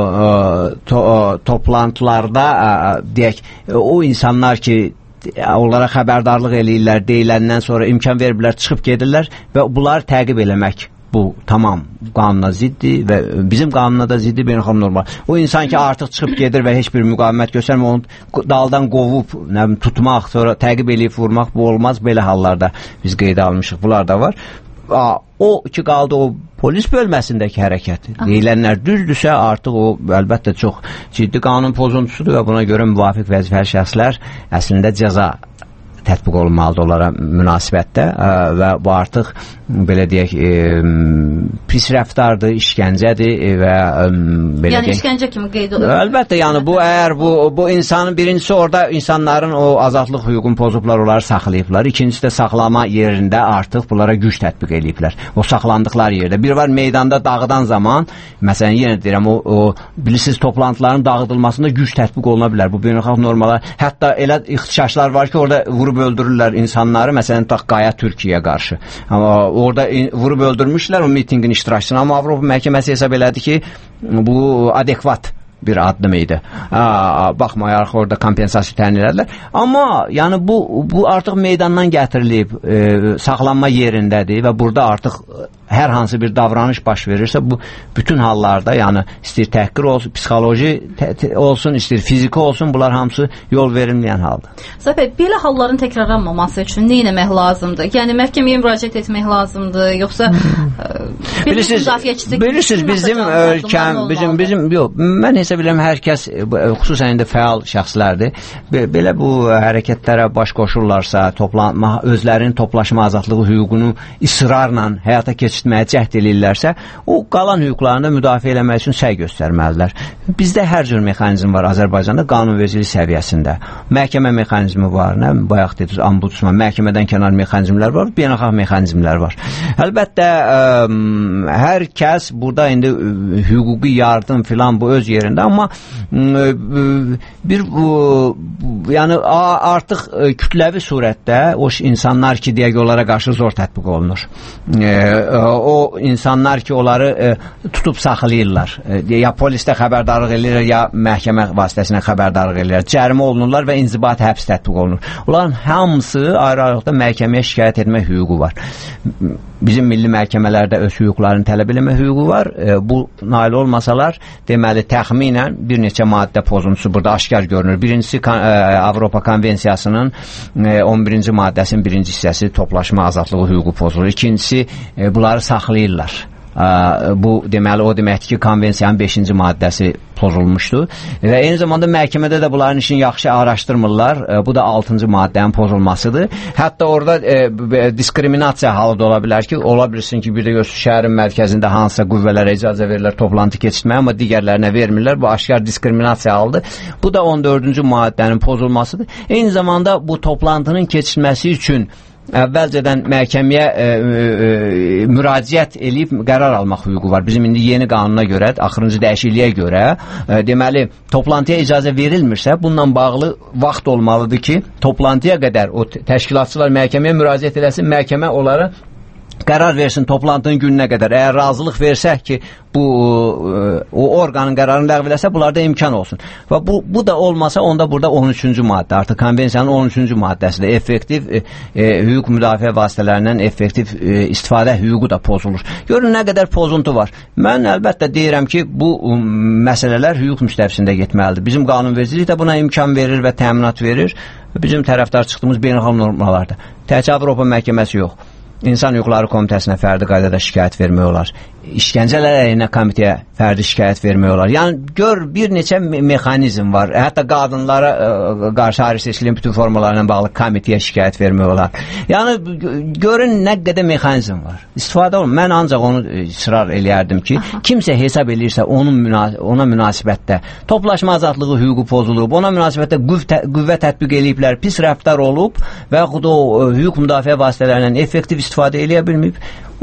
toplantılarda deyək, o insanlar ki, onlara xəbərdarlıq eləyirlər, deyiləndən sonra imkan veriblər, çıxıb gedirlər və bunları təqib eləmək. Bu tamam qanuna ziddir və bizim qanuna da ziddir, beynəlxalq normal. O insan ki artıq çıxıb gedir və heç bir müqavimət göstərmir, onu daldan qovub, tutmaq, sonra təqib eləyib vurmaq, bu olmaz. Belə hallarda biz qeydə almışıq, bunlar da var. O ki qaldı o polis bölməsindəki hərəkət. Deyilənlər düzdürsə, artıq o əlbəttə çox ciddi qanun pozuntusudur və buna görə müvafiq vəzifəli şəxslər əslində cəza tətbiq olunmalıdır onlara münasibətdə və bu artıq belə deyək pis rəftardır, işgəncədir və belə deyək. Yəni işgəncə kimi qeyd olunur. Əlbəttə, yəni bu əgər bu insanın birincisi orada insanların o azadlıq hüququnu pozublar, onları saxlayıblar. İkincisi də saxlama yerində artıq bunlara güc tətbiq eləyiblər. O saxlandıqları yerdə. Bir var meydanda dağıdan zaman, məsələn yenə deyirəm o bilirsiniz toplantıların dağıdılmasında güc tətbiq oluna bilər. Bu beynəlxalq normalar. Hətta elə ixtişaşlar var ki, orada vurub vurub öldürürlər insanları, məsələn, Qaya Türkiyəyə qarşı. Amma orada vurub öldürmüşlər o mitinqin iştirakçısını, amma Avropa məhkəməsi hesab elədi ki, bu adekvat bir addım idi. Baxmayaraq orada kompensasiya təyin edilər. Amma yəni bu artıq meydandan gətirilib, saxlanma yerindədir və burada artıq hər hansı bir davranış baş verirsə, bu bütün hallarda, yəni istəyir təhqir olsun, psixoloji olsun, istəyir fiziki olsun, bunlar hamısı yol verilməyən haldır. Zəfər, belə halların təkrarlanmaması üçün nə etmək lazımdır? Yəni məhkəməyə müraciət etmək lazımdır, yoxsa bilirsiniz, bizim ölkəm, yox, mən hesab edirəm hər kəs, xüsusən indi fəal şəxslərdir, belə bu hərəkətlərə baş qoşurlarsa, özlərinin toplaşma azadlığı hüququnu israrla həyata keçirtməyə cəhd edirlərsə, o qalan hüquqlarını müdafiə eləmək üçün səy göstərməlidirlər. Bizdə hər cür mexanizm var Azərbaycanda qanunvericilik səviyyəsində. Məhkəmə mexanizmi var, nə bayaq dediniz, ombudsman, məhkəmədən kənar mexanizmlər var, beynəlxalq mexanizmlər var. Əlbəttə, hər kəs burada indi hüquqi yardım filan bu öz yerində, amma yəni artıq kütləvi surətdə o insanlar ki, deyək, onlara qarşı zor tətbiq olunur. O insanlar ki, onları tutub saxlayırlar. Ya polisdə xəbərdarlıq edirlər, ya məhkəmə vasitəsilə xəbərdarlıq edirlər. Cərimə olunurlar və inzibati həbs tətbiq olunur. Onların hamısı ayrı-ayrılıqda məhkəməyə şikayət etmək hüququ var. Bizim milli məhkəmələrdə öz hüquqlarını tələb eləmə hüququ var. Bu nail olmasalar, deməli, təxminən bir neçə maddə pozuntusu burada aşkar görünür. Birincisi, Avropa Konvensiyasının 11-ci maddəsinin birinci hissəsi toplaşma azadlığı hüququ pozulur. İkincisi, bunları saxlayırlar. Bu deməli o deməkdir ki, konvensiyanın 5-ci maddəsi pozulmuşdu və eyni zamanda məhkəmədə də bunların işini yaxşı araşdırmırlar. Bu da 6-cı maddənin pozulmasıdır. Hətta orada diskriminasiya halı da ola bilər ki, ola bilsin ki, bir də şəhərin mərkəzində hansısa qüvvələrə icazə verirlər toplantı keçirməyə, amma digərlərinə vermirlər. Bu aşkar diskriminasiya halıdır. Bu da 14-cü maddənin pozulmasıdır. Eyni zamanda bu toplantının keçirilməsi üçün əvvəlcədən məhkəməyə müraciət edib qərar almaq hüququ var. Bizim indi yeni qanuna görə, axırıncı dəyişikliyə görə, deməli, toplantıya icazə verilmirsə, bununla bağlı vaxt olmalıdır ki, toplantıya qədər o təşkilatçılar məhkəməyə müraciət eləsin, məhkəmə onlara qərar versin toplantının gününə qədər. Əgər razılıq versək ki, o orqanın qərarını ləğv eləsə, bunlarda imkan olsun. Və bu da olmasa, onda burada 13-cü maddə, artıq konvensiyanın 13-cü maddəsidir. Effektiv hüquq müdafiə vasitələrindən effektiv istifadə hüququ da pozulur. Görün, nə qədər pozuntu var. Mən əlbəttə deyirəm ki, bu məsələlər hüquq müstəvisində getməlidir. Bizim qanunvericilik də buna imkan verir və təminat verir. Bizim tərəfdar çıxdığımız beynəlxalq normalardır. Təkcə Avropa məhkəməsi yox. İnsan Hüquqları Komitəsinə fərdi qaydada şikayət vermək olar. İşgəncələr əleyhinə komitəyə fərdi şikayət vermək olar. Yəni, gör, bir neçə mexanizm var. Hətta qadınlara qarşı ayrı seçkiliyin bütün formalarına bağlı komitəyə şikayət vermək olar. Yəni, görün nə qədər mexanizm var. İstifadə olun. Mən ancaq onu israr eləyərdim ki, kimsə hesab eləyirsə ona münasibətdə toplaşma azadlığı hüququ pozulub, ona münasibətdə qüvvə tətbiq eləyiblər, pis rəftar olub və yaxud o hüquq müdafiə vasitələrindən effektiv istifadə eləyə bilməyib,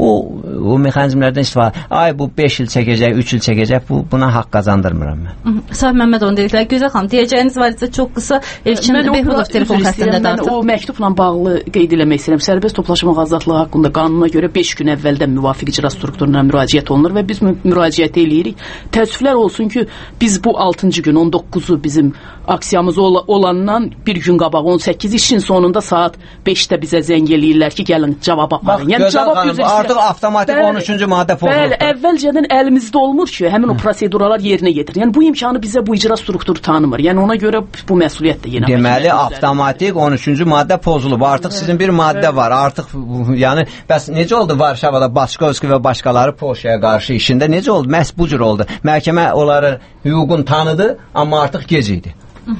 o mexanizmlərdən istifadə. Ay, bu 5 il çəkəcək, 3 il çəkəcək, buna haqq qazandırmıram mən. Sahib Məmməd onu dediklər. Gözəl xanım, deyəcəyiniz var isə çox qısa Elçin Behbudov telefon xəttində də artıq. Mən o məktubla bağlı qeyd eləmək istəyirəm. Sərbəst toplaşma azadlığı haqqında qanuna görə 5 gün əvvəldən müvafiq icra strukturuna müraciət olunur və biz müraciət eləyirik. Təəssüflər olsun ki, biz bu 6-cı gün, 19-u bizim aksiyamız olandan bir gün qabaq 18 işin sonunda saat 5-də bizə zəng eləyirlər ki, gəlin cavab aparın. Yəni cavab artıq avtomatik 13-cü maddə pozulur. Bəli, əvvəlcədən əlimizdə olmur ki, həmin o proseduralar yerinə yetirir. Yəni bu imkanı bizə bu icra strukturu tanımır. Yəni ona görə bu məsuliyyət də yenə. Deməli, avtomatik 13-cü maddə pozulub. Artıq sizin bir maddə var. Artıq yəni bəs necə oldu Varşavada Başkovski və başqaları Polşaya qarşı işində necə oldu? Məhz bu cür oldu. Məhkəmə onları hüququn tanıdı, amma artıq gec idi.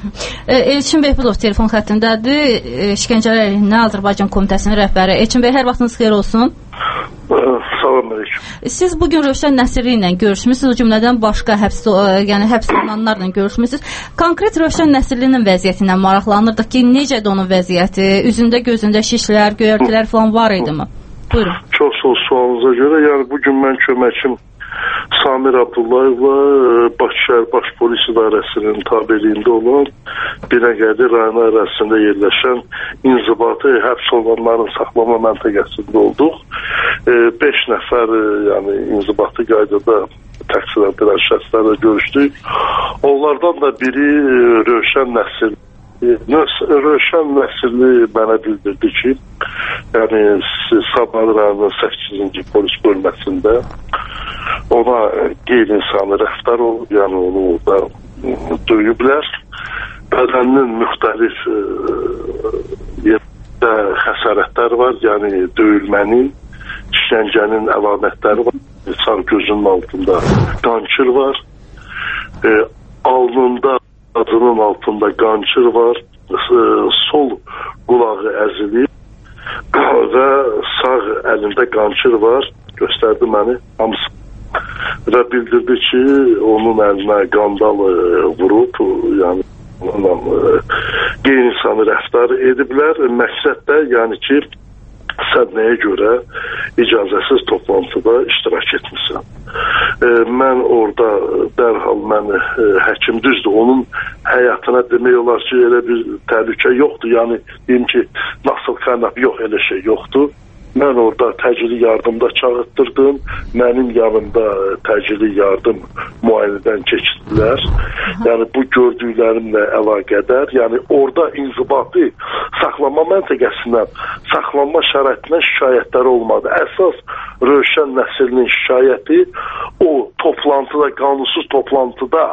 Elçin Behbudov telefon xəttindədir. İşgəncələr əleyhinə Azərbaycan Komitəsinin rəhbəri. Elçin bəy, hər vaxtınız xeyir olsun. Salam əleykum. Siz bugün Rövşən Nəsirli ilə görüşmüsünüz, o cümlədən başqa həbs olunanlarla görüşmüsünüz. Konkret Rövşən Nəsirlinin vəziyyətindən maraqlanırdıq ki, necədir onun vəziyyəti? Üzündə, gözündə şişlər, göyərtilər falan var idi mi? Buyurun. Çox sağ ol sualınıza görə. Yəni bugün mən köməkim Samir Abdullayevla Bakı şəhər Baş Polis İdarəsinin tabeliyində olan Binəqədi rayonu ərazisində yerləşən inzibati həbs olunanların saxlama məntəqəsində olduq. 5 nəfər yəni inzibati qaydada təqsir edilən şəxslərlə görüşdük. Onlardan da biri Rövşən Nəsir. Rövşən Nəsirli mənə bildirdi ki, yəni Sabah rayonunun 8-ci polis bölməsində ona qeyri-insani rəftar olub, yəni onu orada döyüblər. Bədəninin müxtəlif yerdə xəsarətlər var, yəni döyülmənin, işgəncənin əlamətləri var. Sağ gözünün altında qançır var, alnında, adının altında qançır var, sol qulağı əzilib və sağ əlində qançır var, göstərdi məni hamısı. Və bildirdi ki, onun əlinə qandal vurub, yəni onunla qeyri-insani rəftar ediblər. Məqsəd də, yəni ki, sən nəyə görə icazəsiz toplantıda iştirak etmirsən. Mən orada dərhal həkim düzdür, onun həyatına demək olar ki, elə bir təhlükə yoxdur. Yəni, deyim ki, nasıl qaynaq yox, elə şey yoxdur. Mən orada təcili yardımda çağırtdırdım. Mənim yanımda təcili yardım müayinədən keçdilər. Yəni bu gördüklərimlə əlaqədar, yəni orada inzibati saxlanma məntəqəsindən saxlanma şəraitindən şikayətlər olmadı. Əsas Rövşən Nəsirlinin şikayəti o toplantıda, qanunsuz toplantıda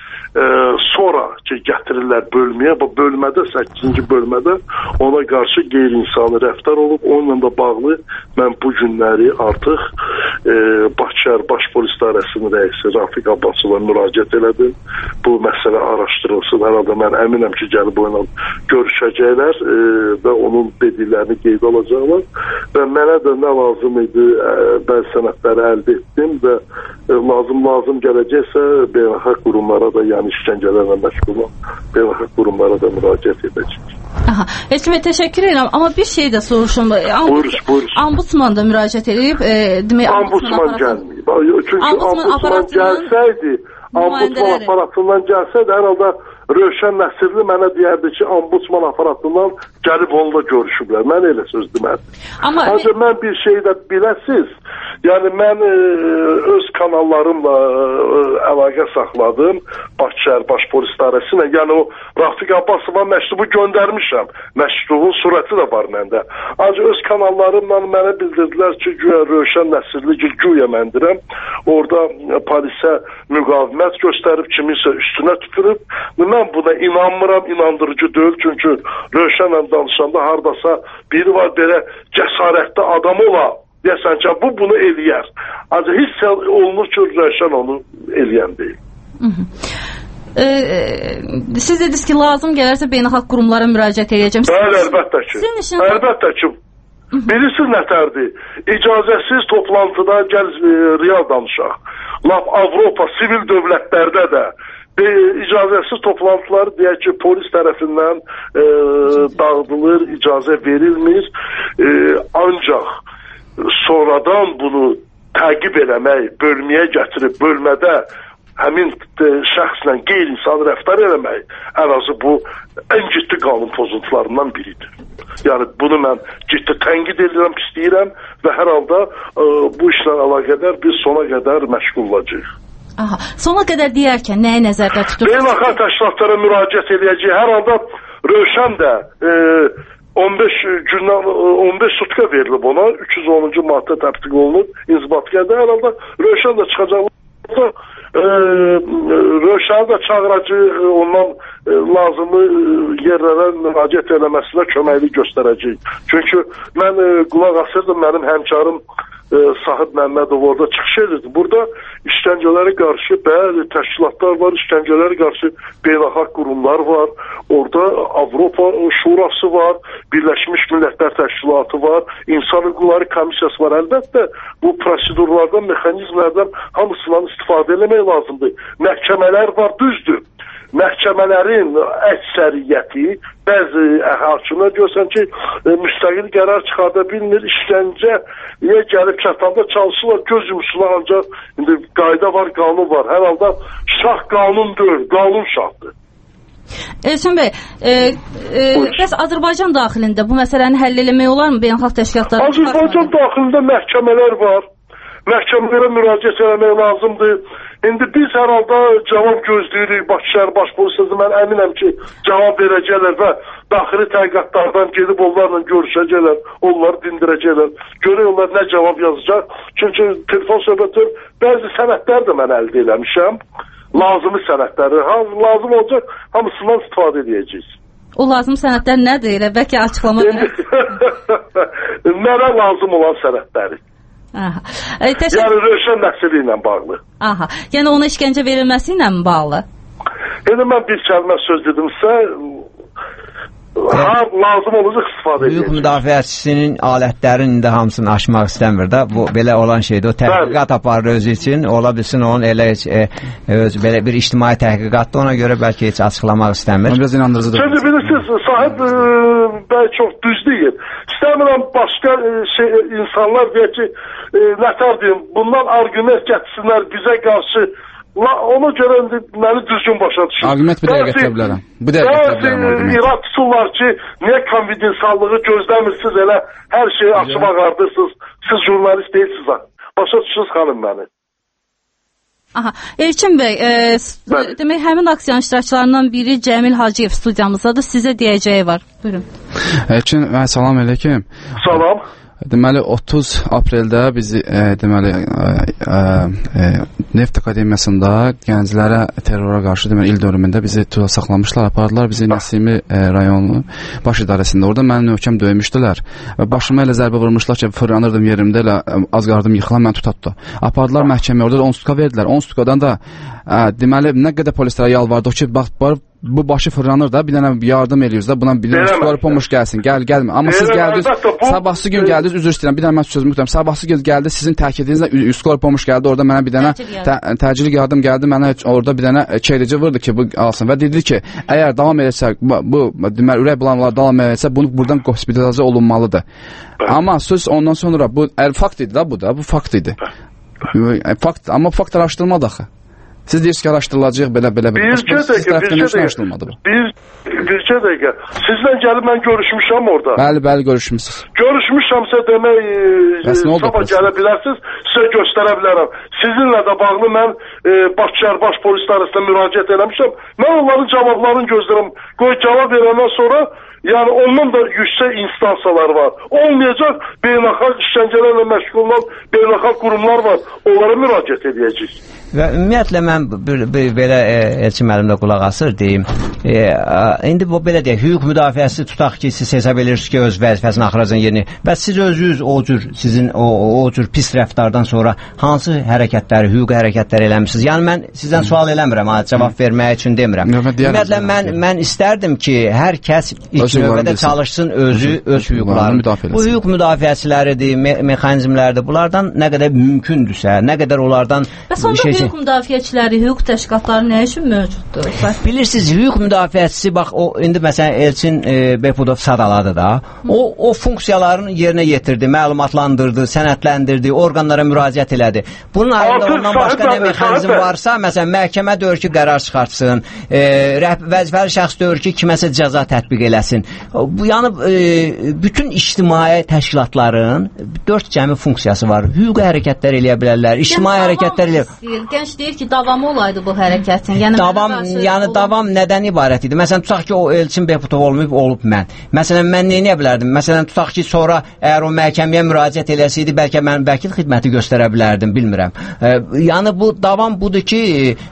sonra ki, gətirirlər bölməyə, bu bölmədə, 8-ci bölmədə ona qarşı qeyri-insani rəftar olub. Onunla da bağlı mən bu günləri artıq Bakı şəhər Baş Polis İdarəsinin rəisi Rafiq Abbasova müraciət elədim. Bu məsələ araşdırılsın. Hər halda mən əminəm ki, gəlib onunla görüşəcəklər və onun dediklərini qeydə alacaqlar. Və mənə də nə lazım idi, bəzi sənədləri əldə etdim və lazım gələcəksə beynəlxalq qurumlara da, yəni işgəncələrlə məşğul olan beynəlxalq qurumlara da müraciət edəcək. Aha, Hekim təşəkkür edirəm, amma bir şey də soruşum. Buyur. Ombudsman da müraciət edib, demək Ombudsman gəlməyib. Çünki Ombudsman gəlsəydi, Ombudsman aparatından gəlsəydi, hər halda Rövşən Nəsirli mənə deyərdi ki, Ombudsman aparatından gəlib onunla görüşüblər. Mən elə söz demədim. Ancaq mən bir şey də biləsiz, yəni mən öz kanallarımla əlaqə saxladım Bakı şəhər Baş Polis İdarəsinə. Yəni o Rafiq Abbasova məktubu göndərmişəm. Məktubun surəti də var məndə. Ancaq öz kanallarımla mənə bildirdilər ki, güya Rövşən Nəsirli güya məndirəm. Orada polisə müqavimət göstərib, kiminsə üstünə tüpürüb. Mən buna inanmıram, inandırıcı deyil. Çünki Rövşənlə danışanda hardasa biri var belə cəsarətli adam ola. Deyəsən ki, bunu eləyər. Ancaq hiss olunur ki, Rövşən onu eləyən deyil. Siz dediniz ki, lazım gələrsə beynəlxalq qurumlara müraciət edəcəm. Bəli, əlbəttə ki. Əlbəttə ki. Birisi nətərdir? İcazəsiz toplantıda gəl real danışaq. Laf Avropa sivil dövlətlərdə də icazəsiz toplantılar deyək ki, polis tərəfindən dağıdılır, icazə verilmir. Ancaq sonradan bunu təqib eləmək, bölməyə gətirib, bölmədə həmin şəxslə qeyri-insani rəftar eləmək, ən azı bu ən ciddi qanun pozuntularından biridir. Yəni bunu mən ciddi tənqid edirəm, pisləyirəm və hər halda bu işlə əlaqədar biz sona qədər məşğul olacağıq. Aha, sona qədər deyərkən nəyi nəzərdə tutursunuz? Beynəlxalq təşkilatlara müraciət edəcək. Hər halda Rövşən də 15 sutka verilib ona, 310-cu maddə tətbiq olunub, inzibati qədə. Hər halda Rövşən də çıxacaq. Rövşəni də çağıracaq, ondan lazımı yerlərə müraciət eləməsinə köməklik göstərəcək. Çünki mən qulaq asırdım, mənim həmkarım Sahib Məmmədov orada çıxış edirdi. Burada işgəncələrə qarşı bəli təşkilatlar var, işgəncələrə qarşı beynəlxalq qurumlar var. Orada Avropa Şurası var, Birləşmiş Millətlər Təşkilatı var, İnsan Hüquqları Komissiyası var. Əlbəttə bu prosedurlardan, mexanizmlərdən hamısından istifadə eləmək lazımdır. Məhkəmələr var, düzdür. məhkəmələrin əksəriyyəti, bəzi hakimlər görsən ki, müstəqil qərar çıxarda bilmir, işgəncəyə gəlib çatanda çalışırlar, göz yumuşular, ancaq indi qayda var, qanun var. Hər halda şah qanun deyil, qanun şahdır. Elçin bəy, bəs Azərbaycan daxilində bu məsələni həll eləmək olarmı? Beynəlxalq təşkilatlar? Azərbaycan daxilində məhkəmələr var. Məhkəmələrə müraciət etmək lazımdır. İndi biz hər halda cavab gözləyirik. Bakı şəhər baş polisası, mən əminəm ki, cavab verəcəklər və daxili təhqiqatlardan gedib onlarla görüşəcəklər, onları dindirəcəklər. Görək onlar nə cavab yazacaq. Çünki telefon söhbəti bəzi sənədlər də mən əldə eləmişəm. Lazımi sənədləri. Lazım olacaq, hamısından istifadə edəcəyik. O lazım sənədlər nədir? Elə bəlkə açıqlama verək. Mənə lazım olan sənədləri. Yəni rövşən nəqsili ilə bağlı. Aha. Yəni ona işgəncə verilməsi ilə mi bağlı? Yəni mən bir kəlmə söz dedimsə, lazım olacaq istifadə edəcək. Hüquq müdafiəçisinin alətlərinin də hamısını aşmaq istəmir də. Bu belə olan şeydir. O təhqiqat aparır özü üçün. Ola bilsin onun elə heç belə bir ictimai təhqiqatdır. Ona görə bəlkə heç açıqlamaq istəmir. Biraz inandırıcıdır. Çünki bilirsiniz, sahib bəy çox düz deyil. İstəmirəm başqa insanlar deyək ki, nətər deyim, bundan argument gətirsinlər bizə qarşı. Ona görə məni düzgün başa düşün. Argument bir dəqiqə gətirə bilərəm. Bəzi irad tuturlar ki, niyə konfidensiallığı gözləmirsiniz, elə hər şeyi açıb ağardırsınız, siz jurnalist deyilsiniz. Başa düşürsünüz xanım məni. Aha, Elçin bəy, demək həmin aksiyanın iştirakçılarından biri Cəmil Hacıyev studiyamızdadır. Sizə deyəcəyi var. Buyurun. Elçin, salam əleykum. Salam. Deməli 30 apreldə biz Neft Akademiyasında gənclərə terrora qarşı deməli il dövründə bizi tuta saxlamışlar, apardılar bizi Nəsimi rayonu baş idarəsində. Orada məni möhkəm döymüşdülər və başıma elə zərbə vurmuşlar ki, fırlanırdım yerimdə, elə az qardım yıxılan, məni tutatdı. Apardılar məhkəməyə, orada 10 sutka verdilər. 10 sutkadan da deməli nə qədər polislərə yalvardı ki, bax bu başı fırlanır da, bir dənə yardım ediyoruz da, buna bir dənə suları pomoş gəlsin, gəlmə. Amma siz gəldiniz, sabahsı gün gəldiniz, üzr istəyirəm, bir dənə mən sözümü tuturam, sabahsı gün gəldi, sizin təkidinizlə suları pomoş gəldi, orada mənə bir dənə təcili yardım gəldi, mənə orada bir dənə çeyrici vurdu ki, bu alsın və dedi ki, əgər davam edəcək, bu deməli ürək bulanmalar davam edəcək, bunu buradan hospitalizasiya olunmalıdır. Amma söz ondan sonra, bu fakt idi da, bu fakt idi. Amma fakt araşdırmadı axı. Siz deyirsiniz ki, araşdırılacaq belə. Bir dəqiqə. Sizlə gəlib mən görüşmüşəm orada. Bəli, görüşmüşsünüz. Görüşmüşəmsə demək, sabah gələ bilərsiniz, sizə göstərə bilərəm. Sizinlə də bağlı mən Bakı şəhər baş polis idarəsinə müraciət eləmişəm. Mən onların cavablarını gözləyirəm. Qoy cavab verəndən sonra, yəni ondan da yüksək instansiyalar var. Olmayacaq, beynəlxalq işgəncələrlə məşğul olan beynəlxalq qurumlar var. Onlara müraciət edəcəyik. Və ümumiyyətlə mən belə Elçin müəllimlə qulaq asır deyim. İndi bu belə deyək, hüquq müdafiəsi tutaq ki, siz hesab edirsiniz ki, öz vəzifəsini axıracaq yerinə. Və siz özünüz sizin o cür pis rəftardan sonra hansı hərəkətləri, hüquqi hərəkətləri eləmişsiniz? Yəni mən sizdən sual eləmirəm, cavab vermək üçün demirəm. Ümumiyyətlə mən istərdim ki, hər kəs ilk növbədə çalışsın öz hüquqlarını. Bu hüquq müdafiəçiləridir, mexanizmlərdir. Bunlardan nə qədər mümkündürsə, nə qədər onlardan hüquq müdafiəçiləri, hüquq təşkilatları nə üçün mövcuddur? Bilirsiniz, hüquq müdafiəçisi, bax, indi məsələn Elçin Behbudov sadaladı da, o funksiyalarını yerinə yetirdi, məlumatlandırdı, sənədləndirdi, orqanlara müraciət elədi. Bunun ayrıca ondan başqa nə mexanizm varsa, məsələn, məhkəmə deyir ki, qərar çıxartsın, vəzifəli şəxs deyir ki, kiməsə cəza tətbiq eləsin. Yəni, bütün ictimai təşkilatların 4 cəmi funksiyası var. Hüquqi hərəkətlər eləyə bilərlər, ictimai hərəkətlər eləyə bilərlər. Gənc deyir ki, davamı olaydı bu hərəkətin. Davam nədən ibarət idi? Məsələn, tutaq ki, o Elçin Behbudov olub mən. Məsələn, mən neyə bilərdim? Məsələn, tutaq ki, sonra əgər o məhkəməyə müraciət eləsəydi, bəlkə mən vəkil xidməti göstərə bilərdim, bilmirəm. Yəni, bu davam budur ki,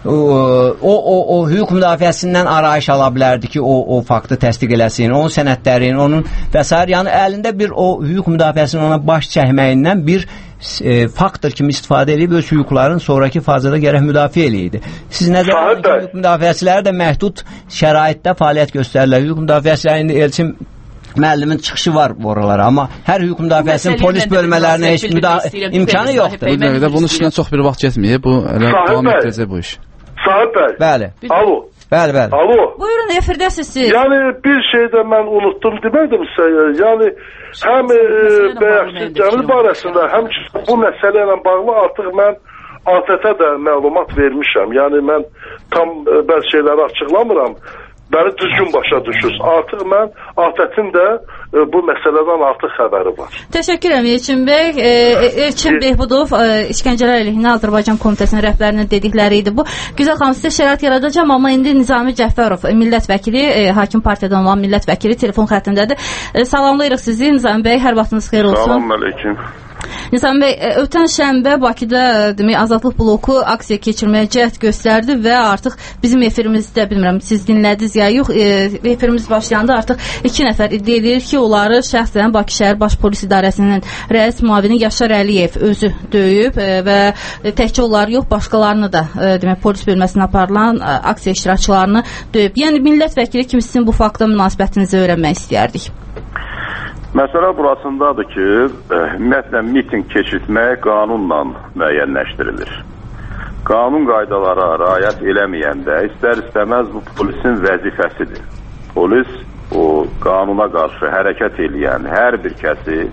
o hüquq müdafiəsindən arayış ala bilərdi ki, o faktı təsdiq eləsin, onun sənədlərin, onun və s. Yəni, əlində bir o hüquq müdafiəsinin ona baş çəkməyindən bir faktor kimi istifadə edib öz hüquqların sonraki fazada gərək müdafiə eləyirdi. Siz nəzərə alın ki, hüquq müdafiəçiləri də məhdud şəraitdə fəaliyyət göstərirlər. Hüquq müdafiəçiləri indi Elçin müəllimin çıxışı var oralara, amma hər hüquq müdafiəsinin polis bölmələrinə heç imkanı yoxdur. Bu dəqiqədə bunun üstündən çox bir vaxt getməyib, bu elə davam etdirəcək bu iş. Sahib bəy. Bəli. Alo. Bəli, bəli. Alo. Buyurun, efirdəsiz siz. Yəni bir şey də mən unutdum demədim sizə. Yəni həm bəyəxşi Cəmil barəsində, həm bu məsələ ilə bağlı artıq mən ATƏT-ə də məlumat vermişəm. Yəni mən tam bəzi şeyləri açıqlamıram. Məni düzgün başa düşürsünüz. Artıq mən ATƏT-in də bu məsələdən artıq xəbəri var. Təşəkkür edirəm Elçin bəy. Elçin Behbudov, İşgəncələr əleyhinə Azərbaycan Komitəsinin rəhbərinin dedikləri idi bu. Gözəl xanım, sizə şərait yaradacağam, amma indi Nizami Cəfərov, millət vəkili, hakim partiyadan olan millət vəkili telefon xəttindədir. Salamlayırıq sizi Nizami bəy, hər vaxtınız xeyir olsun. Salam əleykum. Nizami bəy, ötən şənbə Bakıda demək Azadlıq bloku aksiya keçirməyə cəhd göstərdi və artıq bizim efirimizdə, bilmirəm siz dinlədiniz ya yox, efirimiz başlayanda artıq 2 nəfər iddia edir ki, onları şəxsən Bakı şəhər Baş Polis İdarəsinin rəis müavini Yaşar Əliyev özü döyüb və təkcə onları yox, başqalarını da demək polis bölməsinə aparılan aksiya iştirakçılarını döyüb. Yəni millət vəkili kimi sizin bu faktla münasibətinizi öyrənmək istəyərdik. Məsələ burasındadır ki, ümumiyyətlə miting keçirtmək qanunla müəyyənləşdirilir. Qanun qaydalara riayət eləməyəndə istər-istəməz bu polisin vəzifəsidir. Polis o qanuna qarşı hərəkət eləyən hər bir kəsi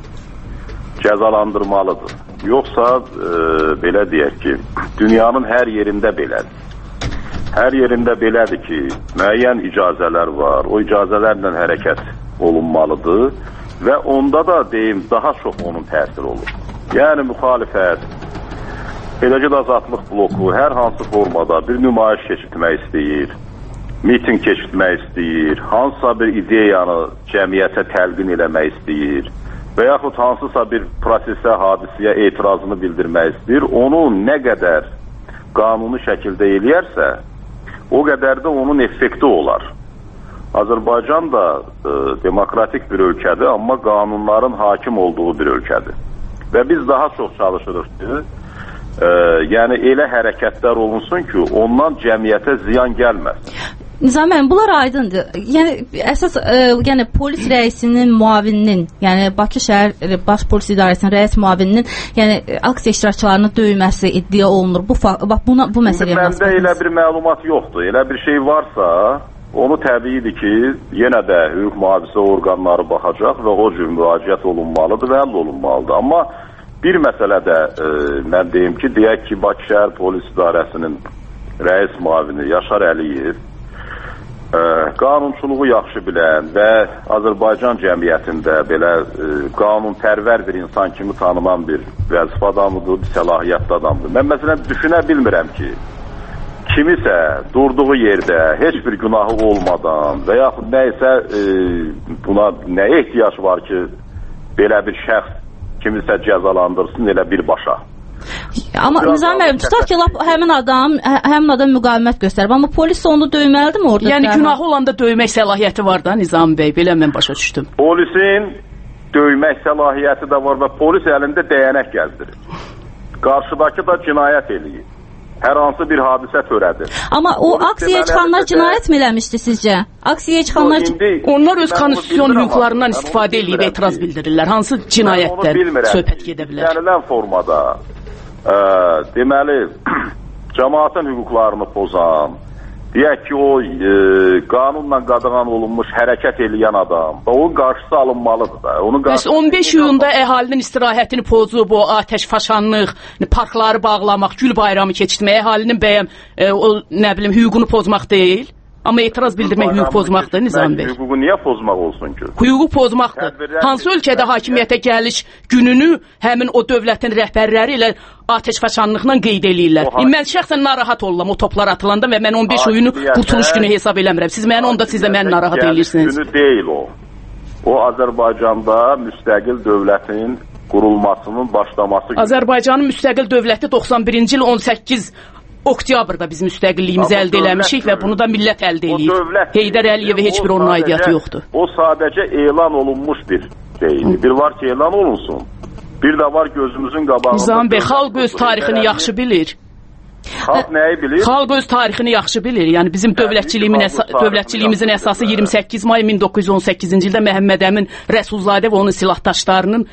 cəzalandırmalıdır. Yoxsa belə deyək ki, dünyanın hər yerində belədir. Hər yerində belədir ki, müəyyən icazələr var, o icazələrlə hərəkət olunmalıdır. Və onda da deyim, daha çox onun təsiri olur. Yəni müxalifət, eləcə də Azadlıq bloku hər hansı formada bir nümayiş keçirtmək istəyir, miting keçirtmək istəyir, hansısa bir ideyanı cəmiyyətə təlqin eləmək istəyir və yaxud hansısa bir prosesə, hadisiyə etirazını bildirmək istəyir, onu nə qədər qanuni şəkildə eləyərsə, o qədər də onun effekti olar. Azərbaycan da demokratik bir ölkədir, amma qanunların hakim olduğu bir ölkədir. Və biz daha çox çalışırıq ki, yəni elə hərəkətlər olunsun ki, ondan cəmiyyətə ziyan gəlməsin. Nizami, bunlar aydındır. Yəni əsas yəni polis rəisinin müavininin, yəni Bakı şəhər Baş Polis İdarəsinin rəis müavininin, yəni aksiya iştirakçılarını döyməsi iddia olunur. Bu məsələyə məndə elə bir məlumat yoxdur. Elə bir şey varsa, onu təbiidir ki, yenə də hüquq mühafizə orqanları baxacaq və o cür müraciət olunmalıdır və həll olunmalıdır. Amma bir məsələ də mən deyim ki, deyək ki, Bakı şəhər Polis İdarəsinin rəis müavini Yaşar Əliyev qanunçuluğu yaxşı bilən və Azərbaycan cəmiyyətində belə qanunpərvər bir insan kimi tanınan bir vəzifə adamıdır, bir səlahiyyətli adamdır. Mən məsələn düşünə bilmirəm ki, kimisə durduğu yerdə heç bir günahı olmadan və yaxud nəysə buna nəyə ehtiyac var ki, belə bir şəxs kimisə cəzalandırsın elə birbaşa. Amma Nizami müəllim, tutaq ki, həmin adam müqavimət göstərib, amma polis onu döyməlidir mi orada? Yəni günahı olanda döymək səlahiyyəti var da Nizami bəy, belə mən başa düşdüm. Polisin döymək səlahiyyəti də var və polis əlində dəyənək gəzdirir. Qarşıdakı da cinayət eləyir. Hər hansı bir hadisə törədir. Amma o aksiyaya çıxanlar cinayət mi eləmişdi sizcə? Aksiyaya çıxanlar... Onlar öz konstitusiyon hüquqlarından istifadə edib etiraz bildirirlər. Hansı cinayətdən söhbət gedə bilər? Gəlilən formada deməli, cəmaatın hüquqlarını pozan, deyək ki, o qanunla qadağan olunmuş hərəkət eləyən adam və onun qarşısı alınmalıdır da. 15 iyunda əhalinin istirahətini pozub, o atəşfaşanlıq, parkları bağlamaq, gül bayramı keçirtmək, əhalinin bəyəm, nə bilim, hüququnu pozmaq deyil. Amma etiraz bildirmək hüquq pozmaqdır, Nizami bəy. Hüququ niyə pozmaq olsun ki? Hüquq pozmaqdır. Hansı ölkədə hakimiyyətə gəliş gününü həmin o dövlətin rəhbərləri ilə atəşfaşanlıqla qeyd eləyirlər. Mən şəxsən narahat oluram o toplar atılanda və mən 15 oyunu qurtuluş günü hesab eləmirəm. Siz məni onda siz də məni narahat eləyirsiniz. Günü deyil o. O Azərbaycanda müstəqil dövlətin qurulmasının başlaması günü. Azərbaycanın müstəqil dövləti 91-ci il 18 oktyabrda biz müstəqilliyimizi əldə eləmişik və bunu da millət əldə eləyir. Heydər Əliyevə heç bir onun aidiyyatı yoxdur. O sadəcə elan olunmuş bir şeydir. Bir var ki, elan olunsun. Bir də var gözümüzün qabağında. Nizami bəy, xalq öz tarixini yaxşı bilir. Xalq nəyi bilir? Xalq öz tarixini yaxşı bilir. Yəni bizim dövlətçiliyimizin əsası 28 may 1918-ci ildə Məhəmməd Əmin Rəsulzadə və onun silahdaşlarının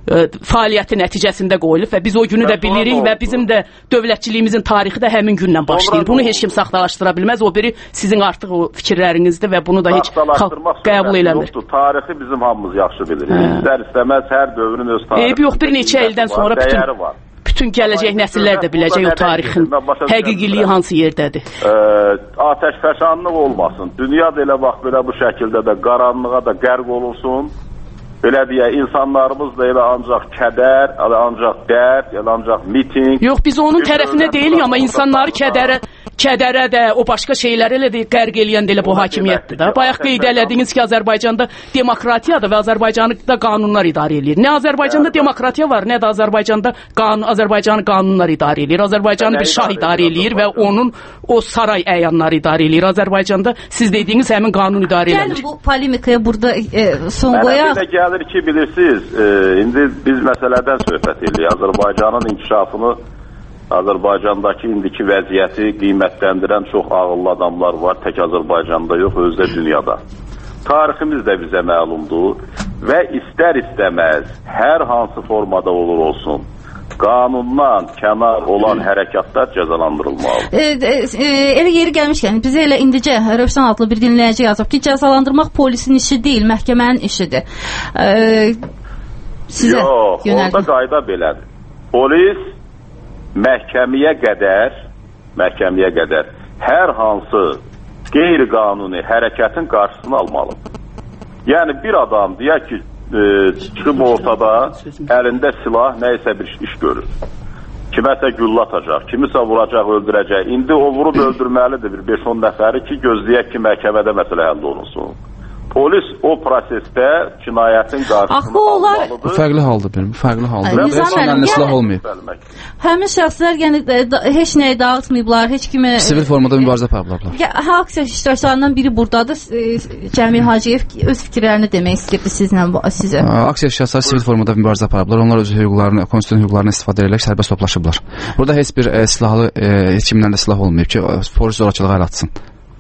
fəaliyyəti nəticəsində qoyulub və biz o günü də bilirik və bizim də dövlətçiliyimizin tarixi də həmin gündən başlayır. Bunu heç kim saxtalaşdıra bilməz. O biri sizin artıq o fikirlərinizdir və bunu da heç xalq qəbul eləmir. Tarixi bizim hamımız yaxşı bilirik. İstər-istəməz hər dövrün öz tarixi. Yox, bir neçə ildən sonra bütün gələcək nəsillər də biləcək o tarixin həqiqiliyi hansı yerdədir. Atəşfəşanlıq olmasın. Dünya da elə bax belə bu şəkildə də qaranlığa da qərq olunsun. Belə deyə, insanlarımız da elə ancaq kədər, ancaq dərd, ancaq miting. Yox, biz onun tərəfinə deyilik, amma insanları kədərə də, o başqa şeylərə elə də qərq eləyən də elə bu hakimiyyətdir də. Bayaq qeyd elədiniz ki, Azərbaycanda demokratiyadır və Azərbaycanı qanunlar idarə edir. Nə Azərbaycanda demokratiya var, nə də Azərbaycanda Azərbaycanı qanunlar idarə edir. Azərbaycanı bir şah idarə edir və onun o saray əyanları idarə edir. Azərbaycanda siz dediyiniz həmin qanun idarə edir. Gəlin bu polemikaya burada son qoyaq. Mənə gəlir ki, bilirsiniz, indi biz məsələdən söhbət edirik. Azərbaycanın inkişafını, Azərbaycandakı indiki vəziyyəti qiymətləndirən çox ağıllı adamlar var. Tək Azərbaycanda yox, özdə dünyada. Tariximiz də bizə məlumdur və istər-istəməz hər hansı formada olur olsun, qanundan kənar olan hərəkatlar cəzalandırılmalıdır. Elə yeri gəlmişkən, bizə elə indicə Rövşən adlı bir dinləyici yazıb ki, cəzalandırmaq polisin işi deyil, məhkəmənin işidir. Yox, orada qayda belədir. Polis məhkəməyə qədər hər hansı qeyri-qanuni hərəkətin qarşısını almalıdır. Yəni bir adam deyək ki, çıxıb ortada əlində silah nəyəsə bir iş görür. Kiməsə güllə atacaq, kimisə vuracaq, öldürəcək. İndi o vurub öldürməlidir bir 5-10 nəfəri ki, gözləyək ki, məhkəmədə məsələ həll olunsun. Polis o prosesdə cinayətin qarşısını almalıdır. Bu fərqli haldır benim, fərqli haldır. Əlində silah olmayıb. Həmin şəxslər yəni heç nəyi dağıtmayıblar, heç kimi sivil formada mübarizə aparıblar. Aksiya iştirakçılarından biri burdadır. Cəmil Hacıyev öz fikirlərini demək istəyirdi sizə. Aksiya iştirakçıları sivil formada mübarizə aparıblar. Onlar öz hüquqlarını, konstitusiyon hüquqlarını istifadə edərək sərbəst toplaşıblar. Burada heç bir silahlı, heç kimdən də silah olmayıb ki, polis zorakılığa əl atsın.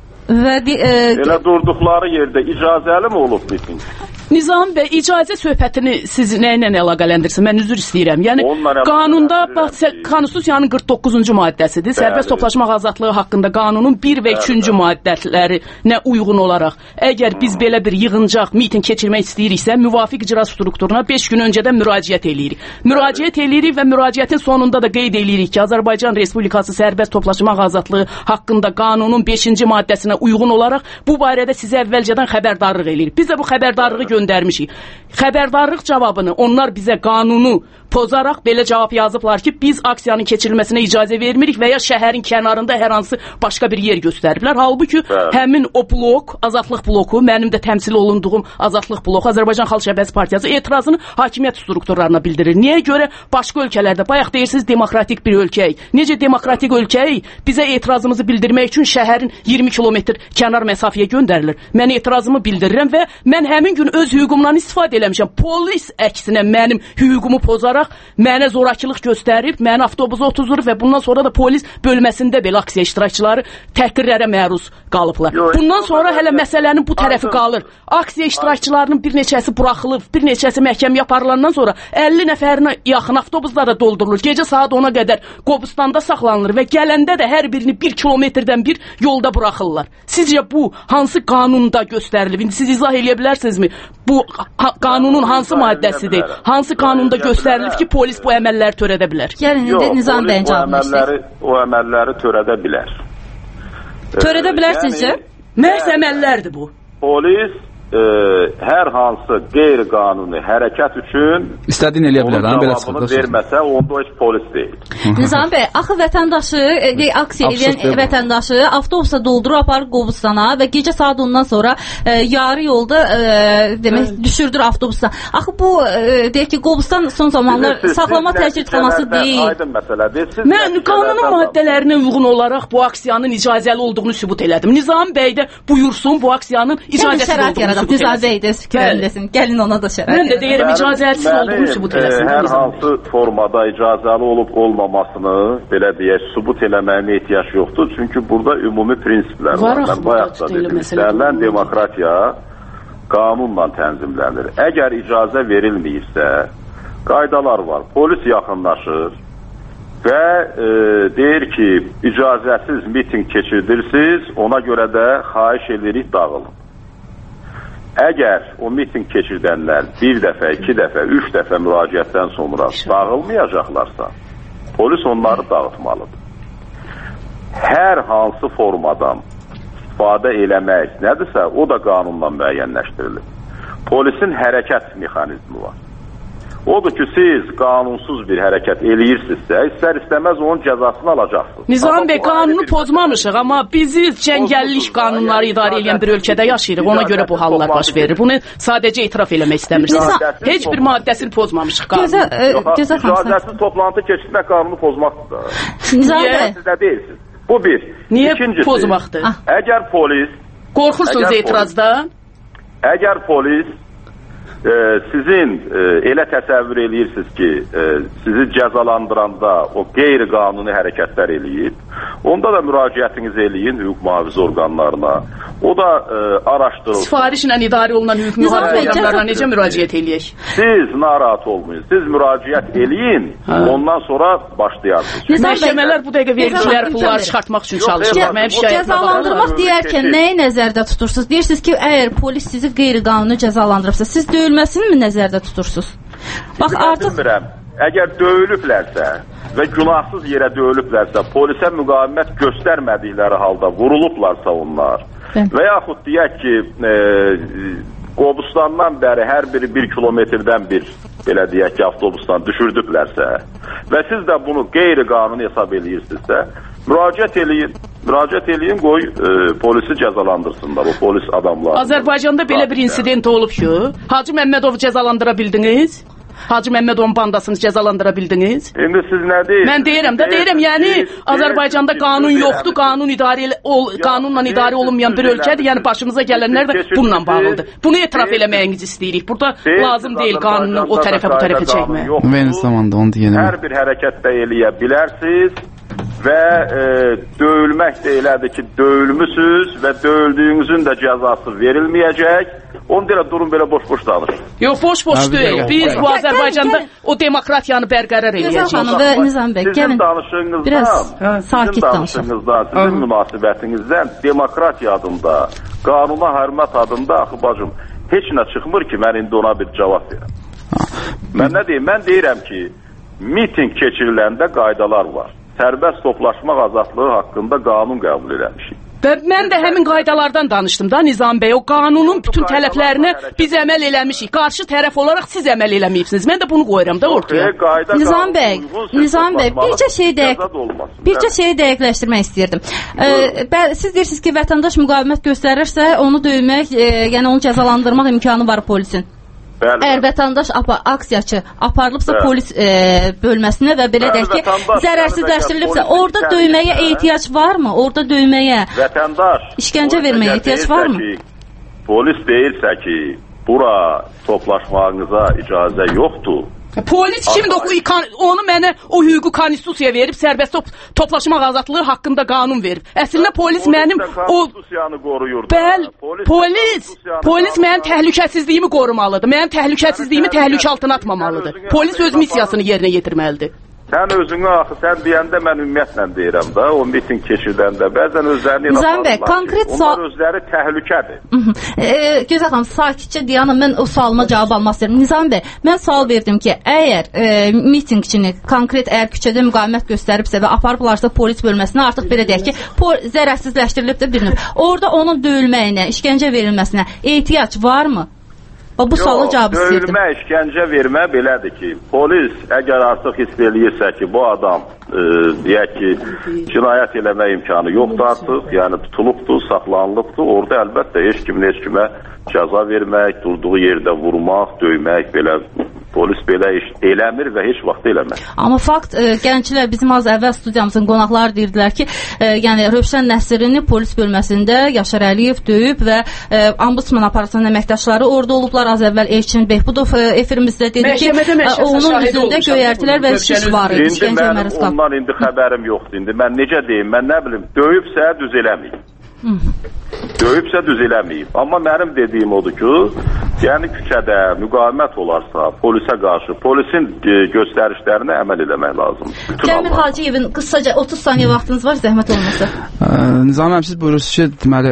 Elə durduqları yerdə icazəli mi olub miting? Nizam bəy, icazə söhbətini siz nə ilə əlaqələndirsin? Mən üzr istəyirəm. Yəni, qanunda, Konstitusiyanın 49-cu maddəsidir. Sərbəst toplaşmaq azadlığı haqqında qanunun 1 və 3-cü maddələrinə uyğun olaraq, əgər biz belə bir yığıncaq, miting keçirmək istəyiriksə, müvafiq icra strukturuna 5 gün öncədən müraciət eləyirik. Müraciət eləyirik və müraciətin sonunda da qeyd eləyirik ki, Azərbaycan Respublikası sərbəst toplaşmaq azadlığı haqqında qanunun 5-ci maddəsinə uyğun olaraq bu barədə sizə əvvəlcədən xəbərdarlıq eləyirik. Biz də bu xəbərdarlığı göndərmişik. Xəbərdarlıq cavabını onlar bizə qanunu pozaraq belə cavab yazıblar ki, biz aksiyanın keçirilməsinə icazə vermirik və ya şəhərin kənarında hər hansı başqa bir yer göstəriblər. Halbuki həmin o blok, Azadlıq bloku, mənim də təmsil olunduğum Azadlıq bloku, Azərbaycan Xalq Şəbəkəsi Partiyası etirazını hakimiyyət strukturlarına bildirir. Niyə görə başqa ölkələrdə, bayaq deyirsiniz demokratik bir ölkəyik. Necə demokratik ölkəyik? Bizə etirazımızı bildirmək üçün şəhərin 20 kilometr kənar məsafəyə göndərilir. Mən etirazımı bildirirəm və mən həmin gün öz hüququmdan istifadə eləmişəm. Polis əksinə mənim hüququmu pozaraq mənə zorakılıq göstərib, məni avtobusa otuzurub və bundan sonra da polis bölməsində belə aksiya iştirakçıları təhqirlərə məruz qalıblar. Bundan sonra hələ məsələnin bu tərəfi qalır. Aksiya iştirakçılarının bir neçəsi buraxılıb, bir neçəsi məhkəməyə aparılandan sonra 50 nəfərinə yaxın avtobuslar da doldurulur. Gecə saat 10-a qədər Qobustanda saxlanılır və gələndə də hər birini 1 kilometrdən bir yolda buraxırlar. Sizcə bu hansı qanunda göstərilib? İndi siz izah eləyə bilərsinizmi? Bu qanunun hansı maddəsidir? Hansı qanunda göstərilib ki, polis bu əməlləri törədə bilər? Yəni, Nizam bəyin cavabını o əməlləri törədə bilər. Törədə bilər sizcə? Məhz əməllərdir bu. Polis hər hansı qeyri-qanuni hərəkət üçün istədiyini eləyə bilər, belə çıxır. Verməsə, onda heç polis deyil. Nizam bəy, axı vətəndaşı, aksiya edən vətəndaşı avtobusa doldurur, aparır Qobustana və gecə saat 10-dan sonra yarı yolda demək düşürdür avtobusdan. Axı bu deyək ki, Qobustan son zamanlar saxlama təcridxanası deyil. Aydın məsələdir. Mən qanunun maddələrinə uyğun olaraq bu aksiyanın icazəli olduğunu sübut elədim. Nizam bəy də buyursun bu aksiyanın icazəsi olduğunu. İcazə edir, fikirlərindesin. Gəlin ona da şərət. Mən də deyirəm, icazəsiz olduğunu sübut eləsin. Hər hansı formada icazəli olub olmamasını, belə deyək, sübut eləməyinə ehtiyac yoxdur. Çünki burada ümumi prinsiplər var. Mən bayaq da dedim, istənilən demokratiya qanunla tənzimlənir. Əgər icazə verilməyirsə, qaydalar var. Polis yaxınlaşır və deyir ki, icazəsiz miting keçirdirsiniz, ona görə də xahiş edirik dağılın. Əgər o miting keçirdənlər bir dəfə, iki dəfə, üç dəfə müraciətdən sonra dağılmayacaqlarsa, polis onları dağıtmalıdır. Hər hansı formadan istifadə eləmək nədirsə, o da qanunla müəyyənləşdirilir. Polisin hərəkət mexanizmi var. Odur ki, siz qanunsuz bir hərəkət eləyirsinizsə, istər-istəməz onun cəzasını alacaqsınız. Nizam bəy, qanunu pozmamışıq, amma bizi cəngəllik qanunları idarə edən bir ölkədə yaşayırıq, ona görə bu hallar baş verir. Bunu sadəcə etiraf eləmək istəmirsiniz. Heç bir maddəsini pozmamışıq qanunu. İcazəsiz toplantı keçirmək qanunu pozmaqdır da. Nizam bəy. Siz nə deyirsiniz? Bu bir. Niyə pozmaqdır? Əgər polis... Qorxursunuz etirazdan? Əgər polis sizin elə təsəvvür eləyirsiniz ki, sizi cəzalandıranda o qeyri-qanuni hərəkətlər eləyib, onda da müraciətiniz eləyin hüquq mühafizə orqanlarına. O da araşdırılsın. Sifarişlə idarə olunan hüquq mühafizə orqanlarına necə müraciət eləyək? Siz narahat olmayın. Siz müraciət eləyin, ondan sonra başlayarsınız. Məhkəmələr bu dəqiqə verdikləri pulları çıxartmaq üçün çalışırlar. Cəzalandırmaq deyərkən nəyi nəzərdə tutursunuz? Deyirsiniz ki, əgər polis sizi qeyri-qanuni cəzalandırıbsa, siz döyülməsini mi nəzərdə tutursunuz? Bax, artıq... Bilmirəm, əgər döyülüblərsə və günahsız yerə döyülüblərsə, polisə müqavimət göstərmədikləri halda vurulublarsa onlar və yaxud deyək ki, Qobustandan bəri hər biri 1 kilometrdən bir, belə deyək ki, avtobusdan düşürdüblərsə və siz də bunu qeyri-qanuni hesab eləyirsinizsə, müraciət eləyin, qoy polisi cəzalandırsınlar, o polis adamlar. Azərbaycanda belə bir insident olub ki, Hacı Məmmədovu cəzalandıra bildiniz? Hacı Məmmədovun bandasını cəzalandıra bildiniz? İndi siz nə deyirsiniz? Mən deyirəm, yəni Azərbaycanda qanun yoxdur, qanunla idarə olunmayan bir ölkədir, yəni başımıza gələnlər də bununla bağlıdır. Bunu etiraf eləməyinizi istəyirik. Burada lazım deyil qanunu o tərəfə, bu tərəfə çəkmək. Hər bir hərəkətdə eləyə bilərsiniz və döyülmək də elədir ki, döyülmüsünüz və döyüldüyünüzün də cəzası verilməyəcək. Onu deyirəm, durun belə boş-boş danışın. Yox, boş-boş deyil. Biz bu Azərbaycanda o demokratiyanı bərqərar eləyəcəyik. Sizin danışığınızdan, sizin münasibətinizdən demokratiya adında, qanuna hörmət adında, axı bacım, heç nə çıxmır ki, mən indi ona bir cavab verəm. Mən nə deyim? Mən deyirəm ki, miting keçiriləndə qaydalar var. Sərbəst toplaşmaq azadlığı haqqında qanun qəbul eləmişik. Mən də həmin qaydalardan danışdım da Nizam bəy. O qanunun bütün tələblərinə biz əməl eləmişik. Qarşı tərəf olaraq siz əməl eləməyibsiniz. Mən də bunu qoyuram da ortaya. Nizam bəy, bircə şeyi dəqiqləşdirmək istəyirdim. Siz deyirsiniz ki, vətəndaş müqavimət göstərirsə, onu döymək, yəni onu cəzalandırmaq imkanı var polisin. Əgər vətəndaş aksiyaçı aparılıbsa polis bölməsinə və belə deyək ki, zərərsizləşdirilibsə, orada döyməyə ehtiyac varmı? Orada döyməyə, işgəncə verməyə ehtiyac varmı? Polis deyirsə ki, bura toplaşmağınıza icazə yoxdur. Polis kimdir? Onu mənə o hüququ konstitusiya verib, sərbəst toplaşmaq azadlığı haqqında qanun verib. Əslində polis mənim konstitusiyanı qoruyur. Bəli, polis mənim təhlükəsizliyimi qorumalıdır. Mənim təhlükəsizliyimi təhlükə altına atmamalıdır. Polis öz missiyasını yerinə yetirməlidir. Sən özünü axı, sən deyəndə mən ümumiyyətlə deyirəm da, o miting keçirdəndə bəzən özlərini onlar özləri təhlükədir. Gözəl xanım, sakitcə Diyanım, mən o sualıma cavab almaq istəyirəm. Nizam bəy, mən sual verdim ki, əgər mitingçini konkret əgər küçədə müqavimət göstəribsə və aparıblarsa polis bölməsinə, artıq belə deyək ki, zərərsizləşdirilib də bir növ. Orada onun döyülməyinə, işgəncə verilməsinə ehtiyac varmı? Bu suala cavab istəyirdim. Döyülmə, işgəncə vermə belədir ki, polis əgər artıq hiss eləyirsə ki, bu adam deyək ki, cinayət eləmə imkanı yoxdur artıq, yəni tutulubdur, saxlanılıbdır, orada əlbəttə heç kimə cəza vermək, durduğu yerdə vurmaq, döymək, belə polis belə iş eləmir və heç vaxt eləmir. Amma fakt, gənclər bizim az əvvəl studiyamızın qonaqları deyirdilər ki, yəni Rövşən Nəsirini polis bölməsində Yaşar Əliyev döyüb və Ombudsman aparatının əməkdaşları orada olublar. Az əvvəl Elçin Behbudov efirimizdə dedi ki, onun üzündə göyərtilər və şiş var idi. İndi mənim ondan indi xəbərim yoxdur. İndi mən necə deyim, mən nə bilim, döyübsə düz eləməyim. Döyübsə düz eləməyib. Amma mənim dediyim odur ki, yəni küçədə müqavimət olarsa, polisə qarşı, polisin göstərişlərinə əməl eləmək lazımdır. Cəmil Hacıyevin qısaca 30 saniyə vaxtınız var, zəhmət olmasa. Nizami siz buyurursunuz ki, deməli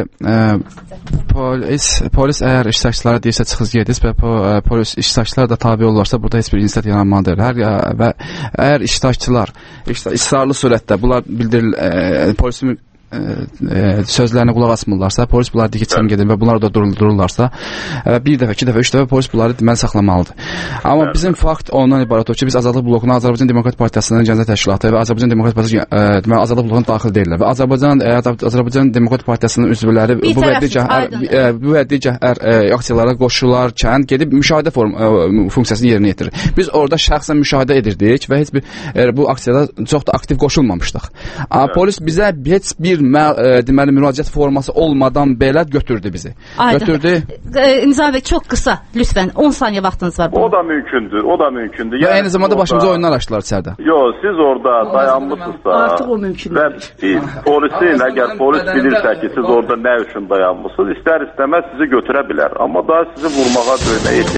polis əgər iştirakçılara deyirsə çıxız gediniz və polis iştirakçılar da tabe olurlarsa burada heç bir insident yaranmalıdır. Və əgər iştirakçılar israrlı surətdə bunlar polisin sözlərinə qulaq asmırlarsa, polis bunları deyir ki, çıxın gedin və bunlar da dururlarsa, bir dəfə, iki dəfə, üç dəfə polis bunları deməli saxlamalıdır. Amma bizim fakt ondan ibarət o ki, biz Azadlıq blokuna Azərbaycan Demokrat Partiyasının Gəncə təşkilatı və Azərbaycan Demokrat Partiyası deməli Azadlıq blokuna daxil deyirlər və Azərbaycan Demokrat Partiyasının üzvləri bu və digər aksiyalara qoşularkən gedib müşahidə funksiyasını yerinə yetirir. Biz orada şəxsən müşahidə edirdik və heç bir bu aksiyada çox da aktiv qoşulmamışdıq. Polis bizə heç bir deməli müraciət forması olmadan belə götürdü bizi. Götürdü. Nizami bəy çox qısa, lütfən 10 saniyə vaxtınız var. O da mümkündür. Yəni eyni zamanda başımıza oyunlar açdılar içəridə. Yox, siz orada dayanmısınızsa artıq o mümkün deyil. Polisin, əgər polis bilirsə ki, siz orada nə üçün dayanmısınız, istər-istəməz sizi götürə bilər. Amma daha sizi vurmağa döyməyə